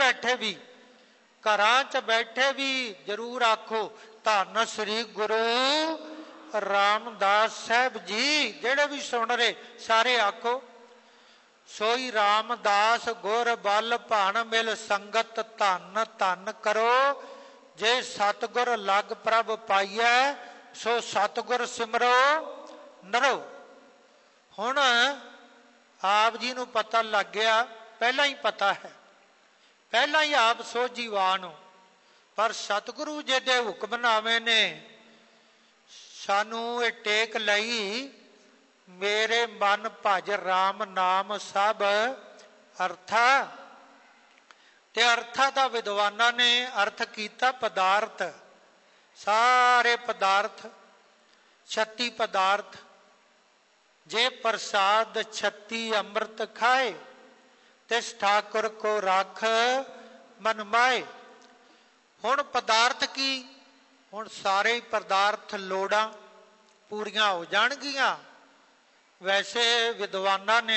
ਬੈਠੇ ਵੀ ਜ਼ਰੂਰ ਆਖੋ ਧੰਨ ਸ੍ਰੀ ਗੁਰੂ ਰਾਮਦਾਸ ਸਾਹਿਬ ਜੀ। ਜਿਹੜੇ ਵੀ ਸੁਣ ਰਹੇ ਸਾਰੇ ਆਖੋ ਸੋਈ ਰਾਮਦਾਸ ਗੁਰ ਬਲ ਭਣ, ਮਿਲ ਸੰਗਤ ਧਨ ਧਨ ਕਰੋ। ਜੇ ਸਤਿਗੁਰ ਲਗ ਪ੍ਰਭ ਪਾਈਐ, ਸੋ ਸਤਿਗੁਰ ਸਿਮਰੋ ਨਰੋ। ਹੁਣ ਆਪ ਜੀ ਨੂੰ ਪਤਾ ਲੱਗ ਗਿਆ, ਪਹਿਲਾਂ ਹੀ ਪਤਾ ਹੈ, ਪਹਿਲਾਂ ਹੀ ਆਪ ਸੋਝੀਵਾਨ ਹੋ, ਪਰ ਸਤਿਗੁਰੂ ਜੀ ਦੇ ਹੁਕਮਨਾਮੇ ਨੇ ਸਾਨੂੰ ਇਹ ਟੇਕ ਲਈ, ਮੇਰੇ ਮਨ ਭਜ ਰਾਮ ਨਾਮ ਸਭ ਅਰਥਾ। ਤੇ ਅਰਥਾਂ ਦਾ ਵਿਦਵਾਨਾਂ ਨੇ ਅਰਥ ਕੀਤਾ ਪਦਾਰਥ, ਸਾਰੇ ਪਦਾਰਥ 36 ਪਦਾਰਥ। ਜੇ ਪ੍ਰਸਾਦ 36 ਅੰਮ੍ਰਿਤ ਖਾਏ, ਤਿਸ ਠਾकुर ਕੋ ਰਾਖ ਮਨ ਮਾਏ। ਹੁਣ ਪਦਾਰਥ ਕੀ? ਹੁਣ ਸਾਰੇ ਪਦਾਰਥ ਲੋੜਾਂ ਪੂਰੀਆਂ ਹੋ ਜਾਣਗੀਆਂ। ਵੈਸੇ ਵਿਦਵਾਨਾਂ ਨੇ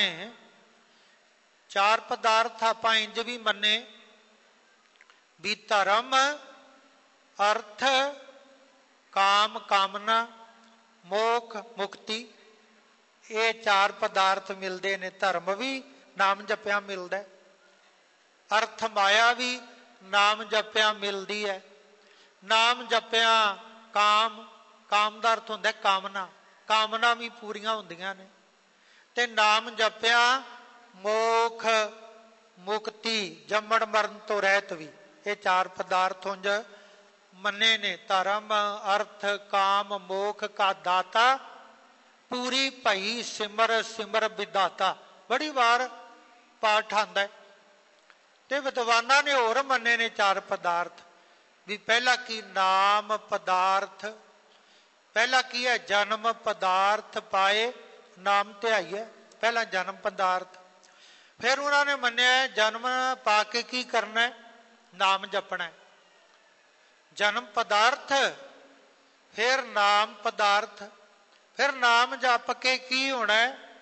4 ਪਦਾਰਥ ਆਪਾਂ ਇੰਜ ਵੀ ਮੰਨੇ ਵੀ ਧਰਮ, ਅਰਥ, ਕਾਮ, ਕਾਮਨਾ, ਮੋਖ, ਮੁਕਤੀ। ਇਹ 4 ਪਦਾਰਥ ਮਿਲਦੇ ਨੇ। ਧਰਮ ਵੀ ਨਾਮ ਜਪਿਆ ਮਿਲਦਾ, ਅਰਥ ਮਾਇਆ ਵੀ ਨਾਮ ਜਪਿਆ ਮਿਲਦੀ ਹੈ, ਨਾਮ ਜਪਿਆ ਕਾਮ, ਕਾਮ ਦਾ ਅਰਥ ਹੁੰਦਾ ਕਾਮਨਾ, ਕਾਮਨਾ ਵੀ ਪੂਰੀਆਂ ਹੁੰਦੀਆਂ ਨੇ, ਤੇ ਨਾਮ ਜਪਿਆ ਮੋਖ, ਮੁਕਤੀ, ਜੰਮਣ ਮਰਨ ਤੋਂ ਰਹਿਤ ਵੀ। ਇਹ 4 ਪਦਾਰਥ ਉਂਝ ਮੰਨੇ ਨੇ। ਧਰਮ, ਅਰਥ, ਕਾਮ, ਮੋਖ ਕਾ ਦਾਤਾ, ਪੂਰੀ ਭਈ ਸਿਮਰ ਸਿਮਰ ਵਿਦਾਤਾ। ਬੜੀ ਵਾਰ ਪਾਠ ਆਉਂਦਾ ਹੈ। ਤੇ ਵਿਦਵਾਨਾਂ ਨੇ ਹੋਰ ਮੰਨੇ ਨੇ 4 ਪਦਾਰਥ ਵੀ ਪਹਿਲਾ ਕੀ? ਨਾਮ ਪਦਾਰਥ। ਪਹਿਲਾ ਕੀ ਹੈ? ਜਨਮ ਪਦਾਰਥ ਪਾਏ ਨਾਮ ਧਿਆਈਐ। ਪਹਿਲਾ ਜਨਮ ਪਦਾਰਥ। ਫਿਰ ਉਹਨਾਂ ਨੇ ਮੰਨਿਆ ਜਨਮ ਪਾ ਕੇ ਕੀ ਕਰਨਾ? ਨਾਮ ਜਪਣਾ। ਜਨਮ ਪਦਾਰਥ, ਫਿਰ ਨਾਮ ਪਦਾਰਥ। ਫਿਰ ਨਾਮ ਜਪ ਕੇ ਕੀ ਹੋਣਾ?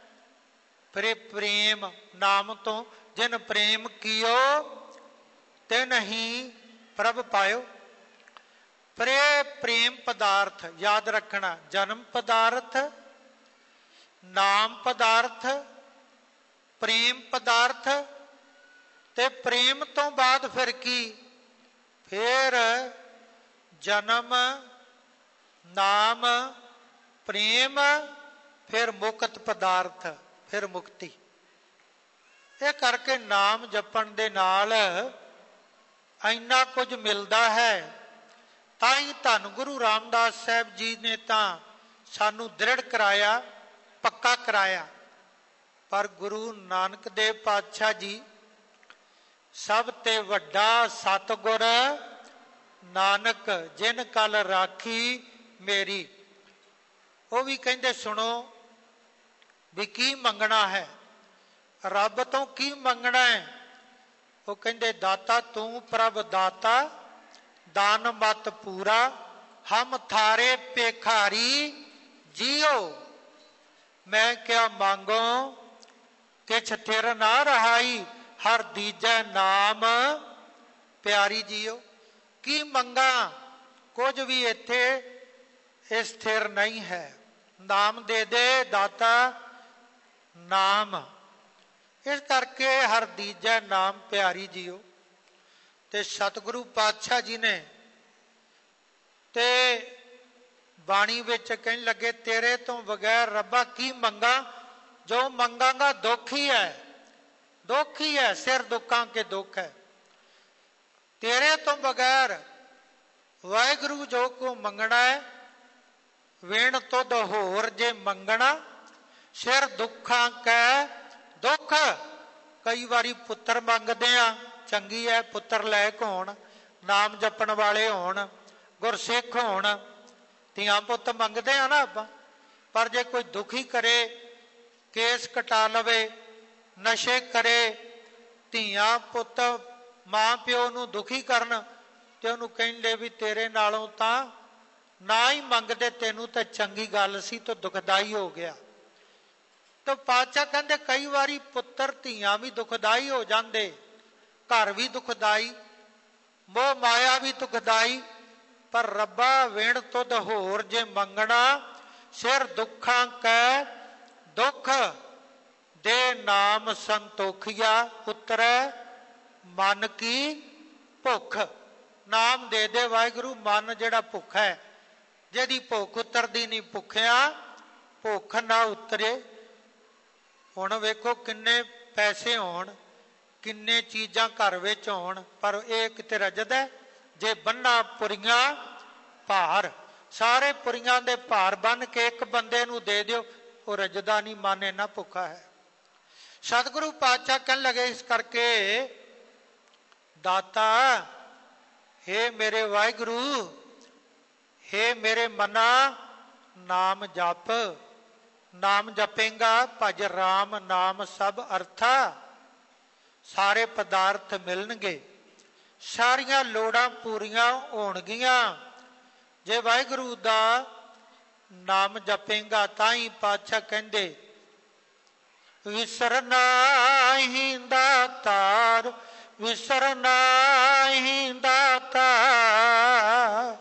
ਫਿਰ ਪ੍ਰੇਮ ਨਾਮ ਤੋਂ। ਜਿਨ ਪ੍ਰੇਮ ਕੀਓ ਤੇ ਨਹੀਂ ਪ੍ਰਭ ਪਾਇਓ। ਪਰ ਇਹ ਪ੍ਰੇਮ ਪਦਾਰਥ ਯਾਦ ਰੱਖਣਾ। ਜਨਮ ਪਦਾਰਥ, ਨਾਮ ਪਦਾਰਥ, ਪ੍ਰੇਮ ਪਦਾਰਥ। ਤੇ ਪ੍ਰੇਮ ਤੋਂ ਬਾਅਦ ਫਿਰ ਕੀ? ਫਿਰ ਜਨਮ, ਨਾਮ, ਪ੍ਰੇਮ, ਫਿਰ ਮੁਕਤ ਪਦਾਰਥ, ਫਿਰ ਮੁਕਤੀ। ਇਹ ਕਰਕੇ ਨਾਮ ਜਪਣ ਦੇ ਨਾਲ ਇੰਨਾ ਕੁਝ ਮਿਲਦਾ ਹੈ। ਤਾਂ ਹੀ ਧੰਨ ਗੁਰੂ ਰਾਮਦਾਸ ਸਾਹਿਬ ਜੀ ਨੇ ਤਾਂ ਸਾਨੂੰ ਦ੍ਰਿੜ ਕਰਾਇਆ, ਪੱਕਾ ਕਰਾਇਆ। ਪਰ ਗੁਰੂ ਨਾਨਕ ਦੇਵ ਪਾਤਸ਼ਾਹ ਜੀ ਸਭ ਤੇ ਵੱਡਾ ਸਤਿਗੁਰ ਨਾਨਕ ਜਿਨ ਕਲ ਰਾਖੀ ਮੇਰੀ। ਉਹ ਵੀ ਕਹਿੰਦੇ ਸੁਣੋ ਵੀ ਕੀ ਮੰਗਣਾ ਹੈ, ਰੱਬ ਤੋਂ ਕੀ ਮੰਗਣਾ ਹੈ? ਉਹ ਕਹਿੰਦੇ ਦਾਤਾ ਤੂੰ ਪ੍ਰਭ ਦਾਤਾ, ਦਾਨ ਮਤ ਪੂਰਾ, ਹਮ ਥਾਰੇ ਭੇਖਾਰੀ ਜੀਓ। ਮੈਂ ਕਿਆ ਮੰਗੋ ਕਿਛ ਥਿਰ ਨਾ ਰਹਾਈ, ਹਰ ਦੀਜੈ ਨਾਮ ਪਿਆਰੀ ਜੀਓ। ਕੀ ਮੰਗਾ? ਕੁਝ ਵੀ ਇੱਥੇ ਇਹ ਸਥਿਰ ਨਹੀਂ ਹੈ। ਨਾਮ ਦੇ ਦੇ ਦਾਤਾ ਨਾਮ। ਇਸ ਕਰਕੇ ਹਰ ਦੀਜੈ ਨਾਮ ਪਿਆਰੀ ਜੀਓ। ਤੇ ਸਤਿਗੁਰੂ ਪਾਤਸ਼ਾਹ ਜੀ ਨੇ ਤੇ ਬਾਣੀ ਵਿੱਚ ਕਹਿਣ ਲੱਗੇ ਤੇਰੇ ਤੋਂ ਬਗੈਰ ਰੱਬਾ ਕੀ ਮੰਗਾ? ਜੋ ਮੰਗਾਂਗਾ ਦੁੱਖ ਹੀ ਹੈ, ਦੁੱਖ ਹੀ ਹੈ, ਸਿਰ ਦੁੱਖਾਂ ਕੇ ਦੁੱਖ ਹੈ। ਤੇਰੇ ਤੋਂ ਬਗੈਰ ਵਾਹਿਗੁਰੂ ਜੋ ਕੋ ਮੰਗਣਾ ਹੈ, ਵੇਣ ਤੁਧ ਹੋਰ ਜੇ ਮੰਗਣਾ, ਸਿਰ ਦੁੱਖਾਂ ਕੈ ਦੁੱਖ। ਕਈ ਵਾਰੀ ਪੁੱਤਰ ਮੰਗਦੇ ਆ, ਚੰਗੀ ਹੈ ਪੁੱਤਰ ਲਾਇਕ ਹੋਣ, ਨਾਮ ਜਪਣ ਵਾਲੇ ਹੋਣ, ਗੁਰਸਿੱਖ ਹੋਣ, ਧੀਆਂ ਪੁੱਤ ਮੰਗਦੇ ਆ ਨਾ ਆਪਾਂ। ਪਰ ਜੇ ਕੋਈ ਦੁਖੀ ਕਰੇ, ਕੇਸ ਕਟਾ ਲਵੇ, ਨਸ਼ੇ ਕਰੇ, ਧੀਆਂ ਪੁੱਤ ਮਾਂ ਪਿਓ ਨੂੰ ਦੁਖੀ ਕਰਨ, ਤੇ ਉਹਨੂੰ ਕਹਿੰਦੇ ਵੀ ਤੇਰੇ ਨਾਲੋਂ ਤਾਂ ਨਾ ਹੀ ਮੰਗਦੇ, ਤੈਨੂੰ ਤਾਂ ਚੰਗੀ ਗੱਲ ਸੀ, ਤਾਂ ਦੁਖਦਾਈ ਹੋ ਗਿਆ। ਤਾਂ ਪਾਤਸ਼ਾਹ ਕਹਿੰਦੇ ਕਈ ਵਾਰੀ ਪੁੱਤਰ ਧੀਆਂ ਵੀ ਦੁਖਦਾਈ ਹੋ ਜਾਂਦੇ, ਘਰ ਵੀ ਦੁਖਦਾਈ, ਮੋਹ ਮਾਇਆ ਵੀ ਦੁਖਦਾਈ। ਪਰ ਰੱਬਾ ਵੇਣ ਤੁਧ ਹੋਰ ਜੇ ਮੰਗਣਾ, ਸਿਰ ਦੁੱਖਾਂ ਕੈ ਦੁੱਖ, ਦੇ ਨਾਮ ਸੰਤੋਖੀਆ ਉਤਰੈ ਮਨ ਕੀ ਭੁੱਖ। ਨਾਮ ਦੇ ਦੇ ਵਾਹਿਗੁਰੂ, ਮਨ ਜਿਹੜਾ ਭੁੱਖ ਹੈ, ਜਿਹਦੀ ਭੁੱਖ ਉਤਰਦੀ ਨਹੀਂ, ਭੁੱਖਿਆ ਭੁੱਖ ਨਾ ਉਤਰੇ। ਹੁਣ ਵੇਖੋ ਕਿੰਨੇ ਪੈਸੇ ਹੋਣ, ਕਿੰਨੇ ਚੀਜ਼ਾਂ ਘਰ ਵਿੱਚ ਹੋਣ, ਪਰ ਇਹ ਕਿਤੇ ਰੱਜਦਾ? ਜੇ ਬੰਨਾ ਪੁਰੀਆਂ ਭਾਰ, ਸਾਰੇ ਪੁਰੀਆਂ ਦੇ ਭਾਰ ਬੰਨ ਕੇ ਇੱਕ ਬੰਦੇ ਨੂੰ ਦੇ ਦਿਓ, ਉਹ ਰੱਜਦਾ ਨਹੀਂ, ਮਨ ਇੰਨਾ ਭੁੱਖਾ ਹੈ। ਸਤਿਗੁਰੂ ਪਾਤਸ਼ਾਹ ਕਹਿਣ ਲੱਗੇ ਇਸ ਕਰਕੇ ਦਾਤਾ, ਹੇ ਮੇਰੇ ਵਾਹਿਗੁਰੂ, ਹੇ ਮੇਰੇ ਮਨਾ, ਨਾਮ ਜਪ। ਨਾਮ ਜਪੇਂਗਾ ਭਜ ਰਾਮ ਨਾਮ ਸਭ ਅਰਥਾ, ਸਾਰੇ ਪਦਾਰਥ ਮਿਲਣਗੇ, ਸਾਰੀਆਂ ਲੋੜਾਂ ਪੂਰੀਆਂ ਹੋਣਗੀਆਂ। ਜੇ ਵਾਹਿਗੁਰੂ ਦਾ ਨਾਮ ਜਪੇਂਗਾ ਤਾਂ ਹੀ ਪਾਤਸ਼ਾਹ ਕਹਿੰਦੇ ਵਿਸਰ ਨਾਹੀਂ ਦਾਤਾਰ, ਵਿਸਰ ਨਾਹੀਂ ਦਾਤਾਰ।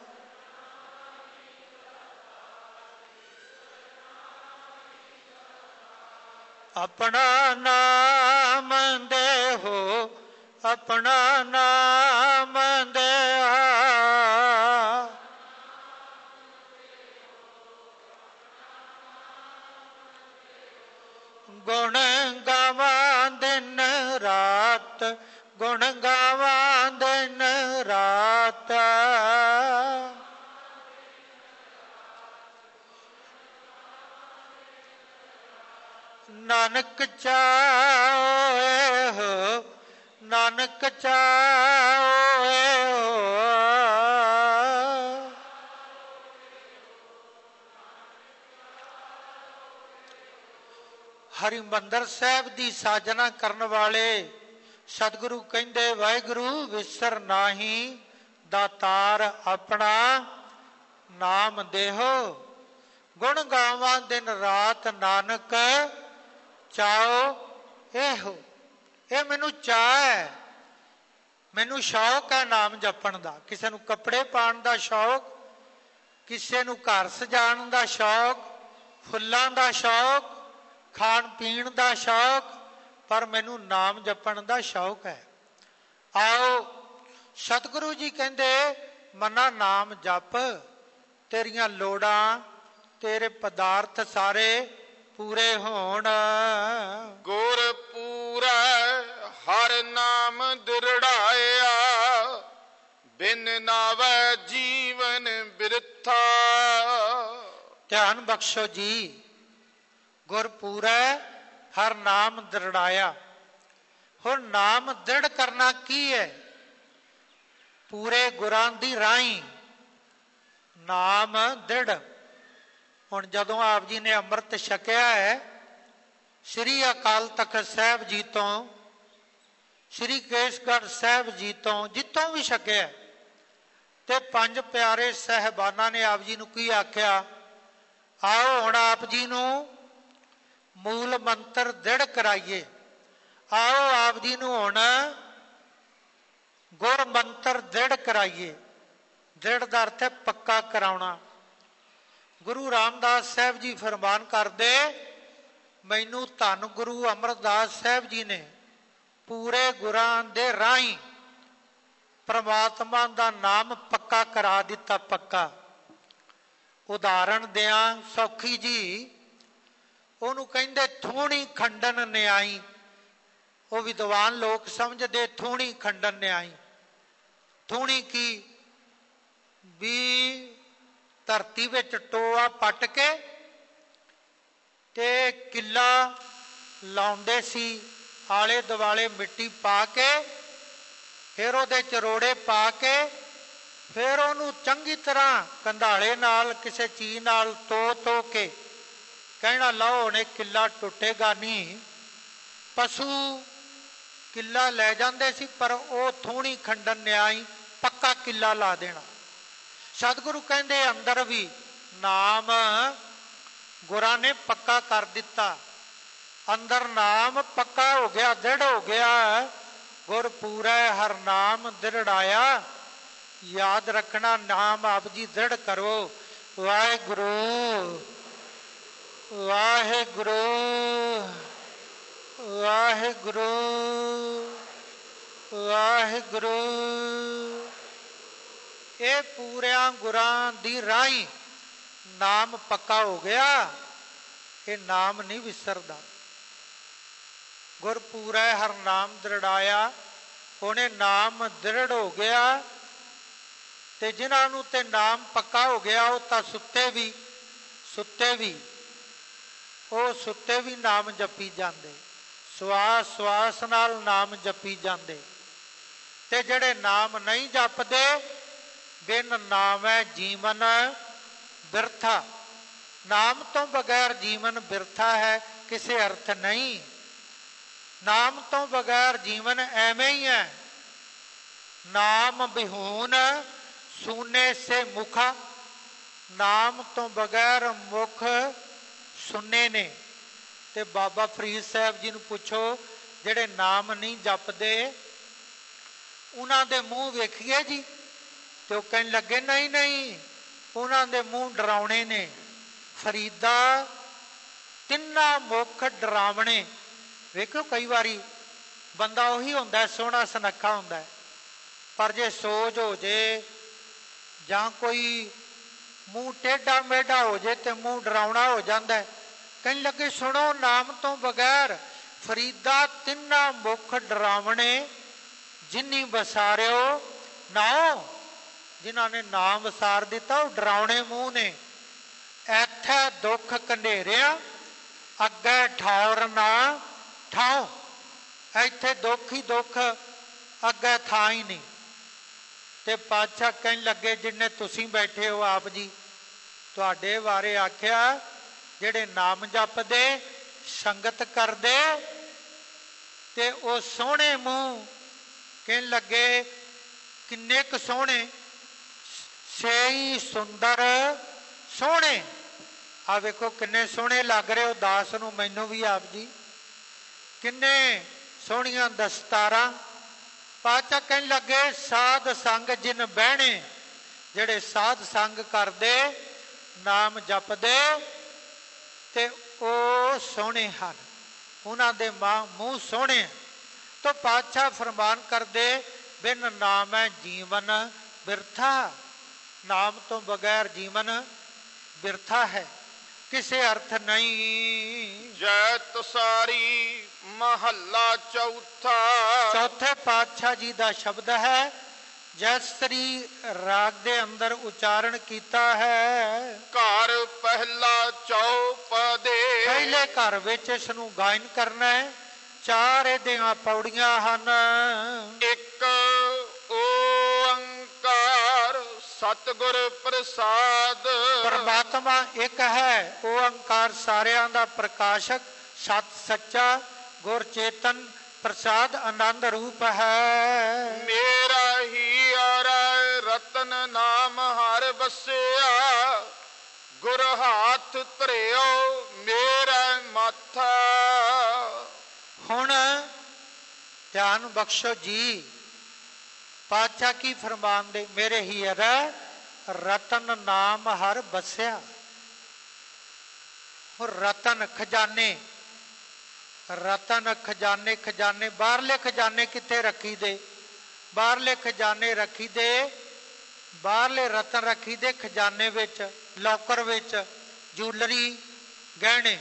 ਆਪਣਾ ਨਾਮ ਦੇਹੋ, ਆਪਣਾ ਨਾਮ ਦੇਹਾ। ਗੁਣ ਗਾਵਾਂ ਦਿਨ ਰਾਤ, ਗੁਣ ਗਾਵਾਂ ਦਿਨ ਰਾਤ। ਨਾਨਕ ਚਾਹੇ ਹੋ, ਨਾਨਕ ਚਾਹੇ ਹੋ। ਹਰਿਮੰਦਰ ਸਾਹਿਬ ਦੀ ਸਾਜਨਾ ਕਰਨ ਵਾਲੇ ਸਤਿਗੁਰੂ ਕਹਿੰਦੇ ਵਾਹਿਗੁਰੂ ਵਿਸਰ ਨਾਹੀਂ ਦਾਤਾਰ, ਆਪਣਾ ਨਾਮ ਦੇਹੋ। ਗੁਣ ਗਾਵਾਂ ਦਿਨ ਰਾਤ, ਨਾਨਕ ਚਾਓ ਇਹੋ। ਇਹ ਮੈਨੂੰ ਚਾਅ ਹੈ, ਮੈਨੂੰ ਸ਼ੌਕ ਹੈ ਨਾਮ ਜਪਣ ਦਾ। ਕਿਸੇ ਨੂੰ ਕੱਪੜੇ ਪਾਉਣ ਦਾ ਸ਼ੌਕ, ਕਿਸੇ ਨੂੰ ਘਰ ਸਜਾਉਣ ਦਾ ਸ਼ੌਕ, ਫੁੱਲਾਂ ਦਾ ਸ਼ੌਕ, ਖਾਣ ਪੀਣ ਦਾ ਸ਼ੌਕ, ਪਰ ਮੈਨੂੰ ਨਾਮ ਜਪਣ ਦਾ ਸ਼ੌਕ ਹੈ। ਆਓ ਸਤਿਗੁਰੂ ਜੀ ਕਹਿੰਦੇ ਮਨਾ ਨਾਮ ਜਪ, ਤੇਰੀਆਂ ਲੋੜਾਂ ਤੇਰੇ ਪਦਾਰਥ ਸਾਰੇ ਪੂਰੇ ਹੋਣ। ਗੁਰ ਪੂਰਾ ਹਰ ਨਾਮ ਦਿਰੜਾਇਆ, ਬਿਨ ਨਾਵੈ ਜੀਵਨ ਬਿਰਥਾ। ਧਿਆਨ ਬਖਸ਼ੋ ਜੀ। ਗੁਰ ਪੂਰਾ ਹਰ ਨਾਮ ਦ੍ਰਿੜਾਇਆ। ਹੁਣ ਨਾਮ ਦ੍ਰਿੜ ਕਰਨਾ ਕੀ ਹੈ? ਪੂਰੇ ਗੁਰਾਂ ਦੀ ਰਾਹੀਂ ਨਾਮ ਦ੍ਰਿੜ। ਹੁਣ ਜਦੋਂ ਆਪ ਜੀ ਨੇ ਅੰਮ੍ਰਿਤ ਛਕਿਆ ਹੈ ਸ੍ਰੀ ਅਕਾਲ ਤਖਤ ਸਾਹਿਬ ਜੀ ਤੋਂ, ਸ੍ਰੀ ਕੇਸਗੜ੍ਹ ਸਾਹਿਬ ਜੀ ਤੋਂ, ਜਿੱਥੋਂ ਵੀ ਛਕਿਆ, ਤੇ ਪੰਜ ਪਿਆਰੇ ਸਾਹਿਬਾਨਾਂ ਨੇ ਆਪ ਜੀ ਨੂੰ ਕੀ ਆਖਿਆ? ਆਓ ਹੁਣ ਆਪ ਜੀ ਨੂੰ ਮੂਲ ਮੰਤਰ ਦ੍ਰਿੜ ਕਰਾਈਏ। ਆਓ ਆਪ ਜੀ ਨੂੰ ਹੁਣ ਗੁਰ ਮੰਤਰ ਦ੍ਰਿੜ ਕਰਾਈਏ। ਦ੍ਰਿੜ ਦਾ ਅਰਥ ਹੈ ਪੱਕਾ ਕਰਾਉਣਾ। ਗੁਰੂ ਰਾਮਦਾਸ ਸਾਹਿਬ ਜੀ ਫਰਮਾਨ ਕਰਦੇ, ਮੈਨੂੰ ਧੰਨ ਗੁਰੂ ਅਮਰਦਾਸ ਸਾਹਿਬ ਜੀ ਨੇ ਪੂਰੇ ਗੁਰਾਂ ਦੇ ਰਾਹੀਂ ਪ੍ਰਮਾਤਮਾ ਦਾ ਨਾਮ ਪੱਕਾ ਕਰਾ ਦਿੱਤਾ। ਪੱਕਾ ਉਦਾਹਰਣ ਦਿਆਂ ਸੌਖੀ ਜੀ, ਉਹਨੂੰ ਕਹਿੰਦੇ ਥੂਣੀ ਖੰਡਨ ਨਿਆਈ। ਉਹ ਵਿਦਵਾਨ ਲੋਕ ਸਮਝਦੇ ਥੂਣੀ ਖੰਡਨ ਨਿਆਈ। ਥੂਣੀ ਕੀ? ਵੀ ਧਰਤੀ ਵਿੱਚ ਟੋਆ ਪੱਟ ਕੇ ਤੇ ਕਿੱਲਾ ਲਾਉਂਦੇ ਸੀ, ਆਲੇ ਦੁਆਲੇ ਮਿੱਟੀ ਪਾ ਕੇ, ਫਿਰ ਉਹਦੇ ਚ ਰੋੜੇ ਪਾ ਕੇ, ਫਿਰ ਉਹਨੂੰ ਚੰਗੀ ਤਰ੍ਹਾਂ ਕੰਧਾਲੇ ਨਾਲ ਕਿਸੇ ਚੀਜ਼ ਨਾਲ ਧੋ ਕੇ ਕਹਿਣਾ ਲਓ ਹੁਣ ਇਹ ਕਿੱਲਾ ਟੁੱਟੇਗਾ ਨਹੀਂ। ਪਸ਼ੂ ਕਿੱਲਾ ਲੈ ਜਾਂਦੇ ਸੀ, ਪਰ ਉਹ ਥੂਣੀ ਖੰਡਨ ਨਿਆਈ, ਪੱਕਾ ਕਿੱਲਾ ਲਾ ਦੇਣਾ। ਸਤਿਗੁਰੂ ਕਹਿੰਦੇ ਅੰਦਰ ਵੀ ਨਾਮ ਗੁਰਾਂ ਨੇ ਪੱਕਾ ਕਰ ਦਿੱਤਾ। ਅੰਦਰ ਨਾਮ ਪੱਕਾ ਹੋ ਗਿਆ, ਦ੍ਰਿੜ ਹੋ ਗਿਆ। ਗੁਰ ਪੂਰਾ ਹਰ ਨਾਮ ਦ੍ਰਿੜਾਇਆ। ਯਾਦ ਰੱਖਣਾ ਨਾਮ ਆਪ ਜੀ ਦ੍ਰਿੜ ਕਰੋ। ਵਾਹਿਗੁਰੂ ਵਾਹਿਗੁਰੂ ਵਾਹਿਗੁਰੂ ਵਾਹਿਗੁਰੂ। ਇਹ ਪੂਰਿਆਂ ਗੁਰਾਂ ਦੀ ਰਾਹੀਂ ਨਾਮ ਪੱਕਾ ਹੋ ਗਿਆ। ਇਹ ਨਾਮ ਨਹੀਂ ਵਿਸਰਦਾ। ਗੁਰ ਪੂਰਾ ਹਰ ਨਾਮ ਦ੍ਰਿੜਾਇਆ। ਉਹਨੇ ਨਾਮ ਦ੍ਰਿੜ ਹੋ ਗਿਆ, ਤੇ ਜਿਨ੍ਹਾਂ ਨੂੰ ਤੇ ਨਾਮ ਪੱਕਾ ਹੋ ਗਿਆ ਉਹ ਤਾਂ ਸੁੱਤੇ ਵੀ ਉਹ ਸੁੱਤੇ ਵੀ ਨਾਮ ਜਪੀ ਜਾਂਦੇ, ਸਵਾਸ ਸਵਾਸ ਨਾਲ ਨਾਮ ਜਪੀ ਜਾਂਦੇ। ਤੇ ਜਿਹੜੇ ਨਾਮ ਨਹੀਂ ਜਪਦੇ, ਬਿਨ ਨਾਮੈ ਜੀਵਨ ਬਿਰਥਾ। ਨਾਮ ਤੋਂ ਬਗੈਰ ਜੀਵਨ ਬਿਰਥਾ ਹੈ, ਕਿਸੇ ਅਰਥ ਨਹੀਂ। ਨਾਮ ਤੋਂ ਬਗੈਰ ਜੀਵਨ ਐਵੇਂ ਹੀ ਹੈ। ਨਾਮ ਬਿਹੂਨ ਸੂਨੇ ਸੇ ਮੁਖਾ, ਨਾਮ ਤੋਂ ਬਗੈਰ ਮੁਖ ਸੁੰਨੇ ਨੇ। ਤੇ ਬਾਬਾ ਫਰੀਦ ਸਾਹਿਬ ਜੀ ਨੂੰ ਪੁੱਛੋ ਜਿਹੜੇ ਨਾਮ ਨਹੀਂ ਜਪਦੇ ਉਹਨਾਂ ਦੇ ਮੂੰਹ ਵੇਖੀਏ ਜੀ। ਤੇ ਉਹ ਕਹਿਣ ਲੱਗੇ ਨਹੀਂ ਨਹੀਂ, ਉਹਨਾਂ ਦੇ ਮੂੰਹ ਡਰਾਉਣੇ ਨੇ। ਫਰੀਦਾ ਤਿੰਨਾਂ ਮੁਖ ਡਰਾਵਣੇ। ਵੇਖੋ ਕਈ ਵਾਰੀ ਬੰਦਾ ਉਹੀ ਹੁੰਦਾ ਸੋਹਣਾ ਸੁਨੱਖਾ ਹੁੰਦਾ, ਪਰ ਜੇ ਸੋਜ ਹੋ ਜੇ ਜਾਂ ਕੋਈ ਮੂੰਹ ਟੇਢਾ ਮੇਢਾ ਹੋ ਜੇ ਤੇ ਮੂੰਹ ਡਰਾਉਣਾ ਹੋ ਜਾਂਦਾ। ਕਹਿਣ ਲੱਗੇ ਸੁਣੋ ਨਾਮ ਤੋਂ ਬਗੈਰ ਫਰੀਦਾ ਤਿੰਨਾਂ ਮੁਖ ਡਰਾਵਣੇ, ਜਿਨੀ ਵਸਾਰਿਓ ਨਾਉ। ਜਿਨ੍ਹਾਂ ਨੇ ਨਾਮ ਵਸਾਰ ਦਿੱਤਾ ਉਹ ਡਰਾਉਣੇ ਮੂੰਹ ਨੇ। ਇੱਥੇ ਦੁੱਖ ਘਨੇਰਿਆ ਅੱਗੇ ਠੌਰ ਨਾ ਠਾਉ। ਇੱਥੇ ਦੁੱਖ ਹੀ ਦੁੱਖ, ਅੱਗੇ ਥਾਂ ਹੀ ਨਹੀਂ। ਤੇ ਪਾਤਸ਼ਾਹ ਕਹਿਣ ਲੱਗੇ ਜਿੰਨੇ ਤੁਸੀਂ ਬੈਠੇ ਹੋ ਆਪ ਜੀ, ਤੁਹਾਡੇ ਬਾਰੇ ਆਖਿਆ ਜਿਹੜੇ ਨਾਮ ਜਪਦੇ ਸੰਗਤ ਕਰਦੇ ਤੇ ਉਹ ਸੋਹਣੇ ਮੂੰਹ। ਕਹਿਣ ਲੱਗੇ ਕਿੰਨੇ ਕੁ ਸੋਹਣੇ, ਸੇਈ ਸੁੰਦਰ ਸੋਹਣੇ। ਆ ਵੇਖੋ ਕਿੰਨੇ ਸੋਹਣੇ ਲੱਗ ਰਹੇ ਹੋ ਦਾਸ ਨੂੰ, ਮੈਨੂੰ ਵੀ ਆਪ ਜੀ। ਕਿੰਨੇ ਸੋਹਣੀਆਂ ਦਸਤਾਰਾਂ। ਪਾਤਸ਼ਾਹ ਕਹਿਣ ਲੱਗੇ ਸਾਧ ਸੰਗ ਜਿਨ ਬਹਿਣੇ, ਜਿਹੜੇ ਸਾਧ ਸੰਗ ਕਰਦੇ ਨਾਮ ਜਪਦੇ ਤੇ ਉਹ ਸੋਹਣੇ ਹਨ, ਉਹਨਾਂ ਦੇ ਮੂੰਹ ਸੋਹਣੇ। ਤਾਂ ਪਾਤਸ਼ਾਹ ਫਰਮਾਨ ਕਰਦੇ ਬਿਨ ਨਾਮ ਹੈ ਜੀਵਨ ਬਿਰਥਾ। ਨਾਮ ਤੋਂ ਬਗੈਰ ਜੀਵਨ ਬਿਰਥਾ ਹੈ, ਕਿਸੇ ਅਰਥ ਨਹੀਂ। ਜੈ ਤੁਸਾਰੀ ਮਹੱਲਾ ਚੌਥਾ। ਚੌਥੇ ਪਾਤਸ਼ਾਹ ਜੀ ਦਾ ਸ਼ਬਦ ਹੈ, ਜੈਸਰੀ ਰਾਗ ਦੇ ਅੰਦਰ ਉਚਾਰਨ ਕੀਤਾ ਹੈ। ਘਰ ਪਹਿਲਾ ਚੌਪਦੇ। ਪਹਿਲੇ ਘਰ ਵਿੱਚ ਇਸ ਨੂੰ ਗਾਇਨ ਕਰਨਾ ਹੈ। 4 ਇਹਦੀਆਂ ਪੌੜੀਆਂ ਹਨ। ਇੱਕ ਓੰਕਾਰ ਸਤਿਗੁਰ ਪ੍ਰਸਾਦ। ਪਰਮਾਤਮਾ ਇੱਕ ਹੈ, ਓੰਕਾਰ ਸਾਰਿਆਂ ਦਾ ਪ੍ਰਕਾਸ਼ਕ, ਸਤ ਸੱਚਾ, ਗੁਰ ਚੇਤਨ, ਪ੍ਰਸਾਦ ਆਨੰਦ ਰੂਪ ਹੈ। ਮੇਰਾ ਹੀ ਰਤਨ ਨਾਮ ਹਰ ਵਸਿਆ, ਗੁਰ ਹਾਥ ਧਰਿਓ ਮੇਰਾ ਮਾਥਾ। ਹੁਣ ਧਿਆਨ ਬਖਸ਼ੋ ਜੀ, ਪਾਤਸ਼ਾਹ ਕੀ ਫਰਮਾਨ ਦੇ, ਮੇਰੇ ਹੀ ਰਤਨ ਨਾਮ ਹਰ ਵਸਿਆ। ਰਤਨ ਖਜ਼ਾਨੇ, ਰਤਨ ਖਜ਼ਾਨੇ, ਖਜ਼ਾਨੇ ਬਾਹਰਲੇ ਖਜ਼ਾਨੇ ਕਿੱਥੇ ਰੱਖੀ ਦੇ? ਬਾਹਰਲੇ ਖਜ਼ਾਨੇ ਰੱਖੀ ਦੇ, ਬਾਹਰਲੇ ਰਤਨ ਰੱਖੀ ਦੇ ਖਜ਼ਾਨੇ ਵਿੱਚ, ਲੋਕਰ ਵਿੱਚ, ਜੂਲਰੀ ਗਹਿਣੇ।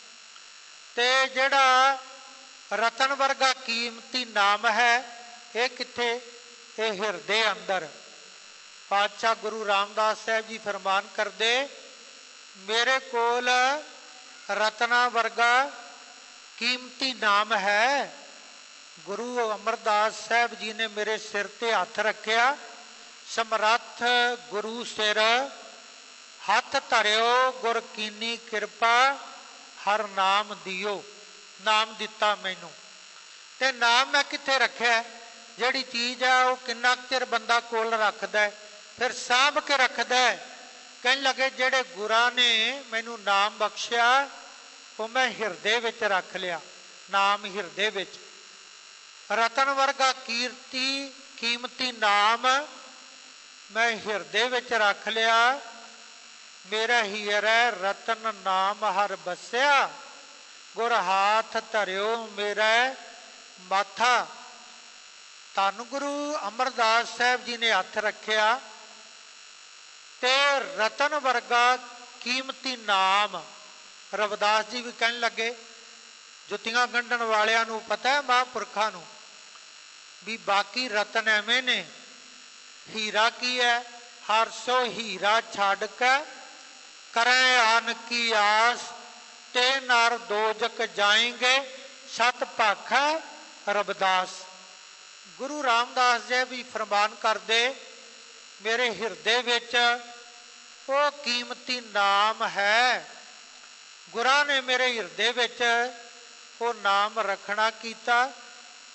ਤੇ ਜਿਹੜਾ ਰਤਨ ਵਰਗਾ ਕੀਮਤੀ ਨਾਮ ਹੈ ਇਹ ਕਿੱਥੇ? ਇਹ ਹਿਰਦੇ ਅੰਦਰ। ਪਾਤਸ਼ਾਹ ਗੁਰੂ ਰਾਮਦਾਸ ਸਾਹਿਬ ਜੀ ਫਰਮਾਨ ਕਰਦੇ ਮੇਰੇ ਕੋਲ ਰਤਨਾ ਵਰਗਾ ਕੀਮਤੀ ਨਾਮ ਹੈ। ਗੁਰੂ ਅਮਰਦਾਸ ਸਾਹਿਬ ਜੀ ਨੇ ਮੇਰੇ ਸਿਰ ਤੇ ਹੱਥ ਰੱਖਿਆ, ਸਮਰੱਥ ਗੁਰੂ ਸਿਰ ਹੱਥ ਧਰਿਓ, ਗੁਰ ਕੀਨੀ ਕਿਰਪਾ ਹਰ ਨਾਮ ਦਿਓ। ਨਾਮ ਦਿੱਤਾ ਮੈਨੂੰ। ਤੇ ਨਾਮ ਮੈਂ ਕਿੱਥੇ ਰੱਖਿਆ? ਜਿਹੜੀ ਚੀਜ਼ ਆ ਉਹ ਕਿੰਨਾ ਚਿਰ ਬੰਦਾ ਕੋਲ ਰੱਖਦਾ, ਫਿਰ ਸਾਂਭ ਕੇ ਰੱਖਦਾ। ਕਹਿਣ ਲੱਗੇ ਜਿਹੜੇ ਗੁਰਾਂ ਨੇ ਮੈਨੂੰ ਨਾਮ ਬਖਸ਼ਿਆ ਉਹ ਮੈਂ ਹਿਰਦੇ ਵਿੱਚ ਰੱਖ ਲਿਆ। ਨਾਮ ਹਿਰਦੇ ਵਿੱਚ, ਰਤਨ ਵਰਗਾ ਕੀਰਤੀ ਕੀਮਤੀ ਨਾਮ ਮੈਂ ਹਿਰਦੇ ਵਿੱਚ ਰੱਖ ਲਿਆ। ਮੇਰਾ ਹੀਰਾ ਰਤਨ ਨਾਮ ਹਰ ਬਸਿਆ, ਗੁਰ ਹਾਥ ਧਰਿਓ ਮੇਰਾ ਮਾਥਾ। ਧੰਨ ਗੁਰੂ ਅਮਰਦਾਸ ਸਾਹਿਬ ਜੀ ਨੇ ਹੱਥ ਰੱਖਿਆ ਤੇ ਰਤਨ ਵਰਗਾ ਕੀਮਤੀ ਨਾਮ। ਰਵਿਦਾਸ ਜੀ ਵੀ ਕਹਿਣ ਲੱਗੇ, ਜੁੱਤੀਆਂ ਗੰਢਣ ਵਾਲਿਆਂ ਨੂੰ ਪਤਾ ਹੈ ਮਹਾਂਪੁਰਖਾਂ ਨੂੰ ਵੀ ਬਾਕੀ ਰਤਨ ਐਵੇਂ ਨੇ, ਹੀਰਾ ਕੀ ਹੈ? ਹਰ ਸੋ ਹੀਰਾ ਛੱਡ ਕੇ ਕਰੈ ਆਨ ਕੀ ਆਸ, ਤੇ ਨਰ ਦੋਜਕ ਜਾਏਂਗੇ ਸਤ ਭਾਖੈ ਰਵਿਦਾਸ। ਗੁਰੂ ਰਾਮਦਾਸ ਜੀ ਵੀ ਫਰਮਾਨ ਕਰਦੇ ਮੇਰੇ ਹਿਰਦੇ ਵਿੱਚ ਉਹ ਕੀਮਤੀ ਨਾਮ ਹੈ। ਗੁਰਾਂ ਨੇ ਮੇਰੇ ਹਿਰਦੇ ਵਿੱਚ ਉਹ ਨਾਮ ਰੱਖਣਾ ਕੀਤਾ।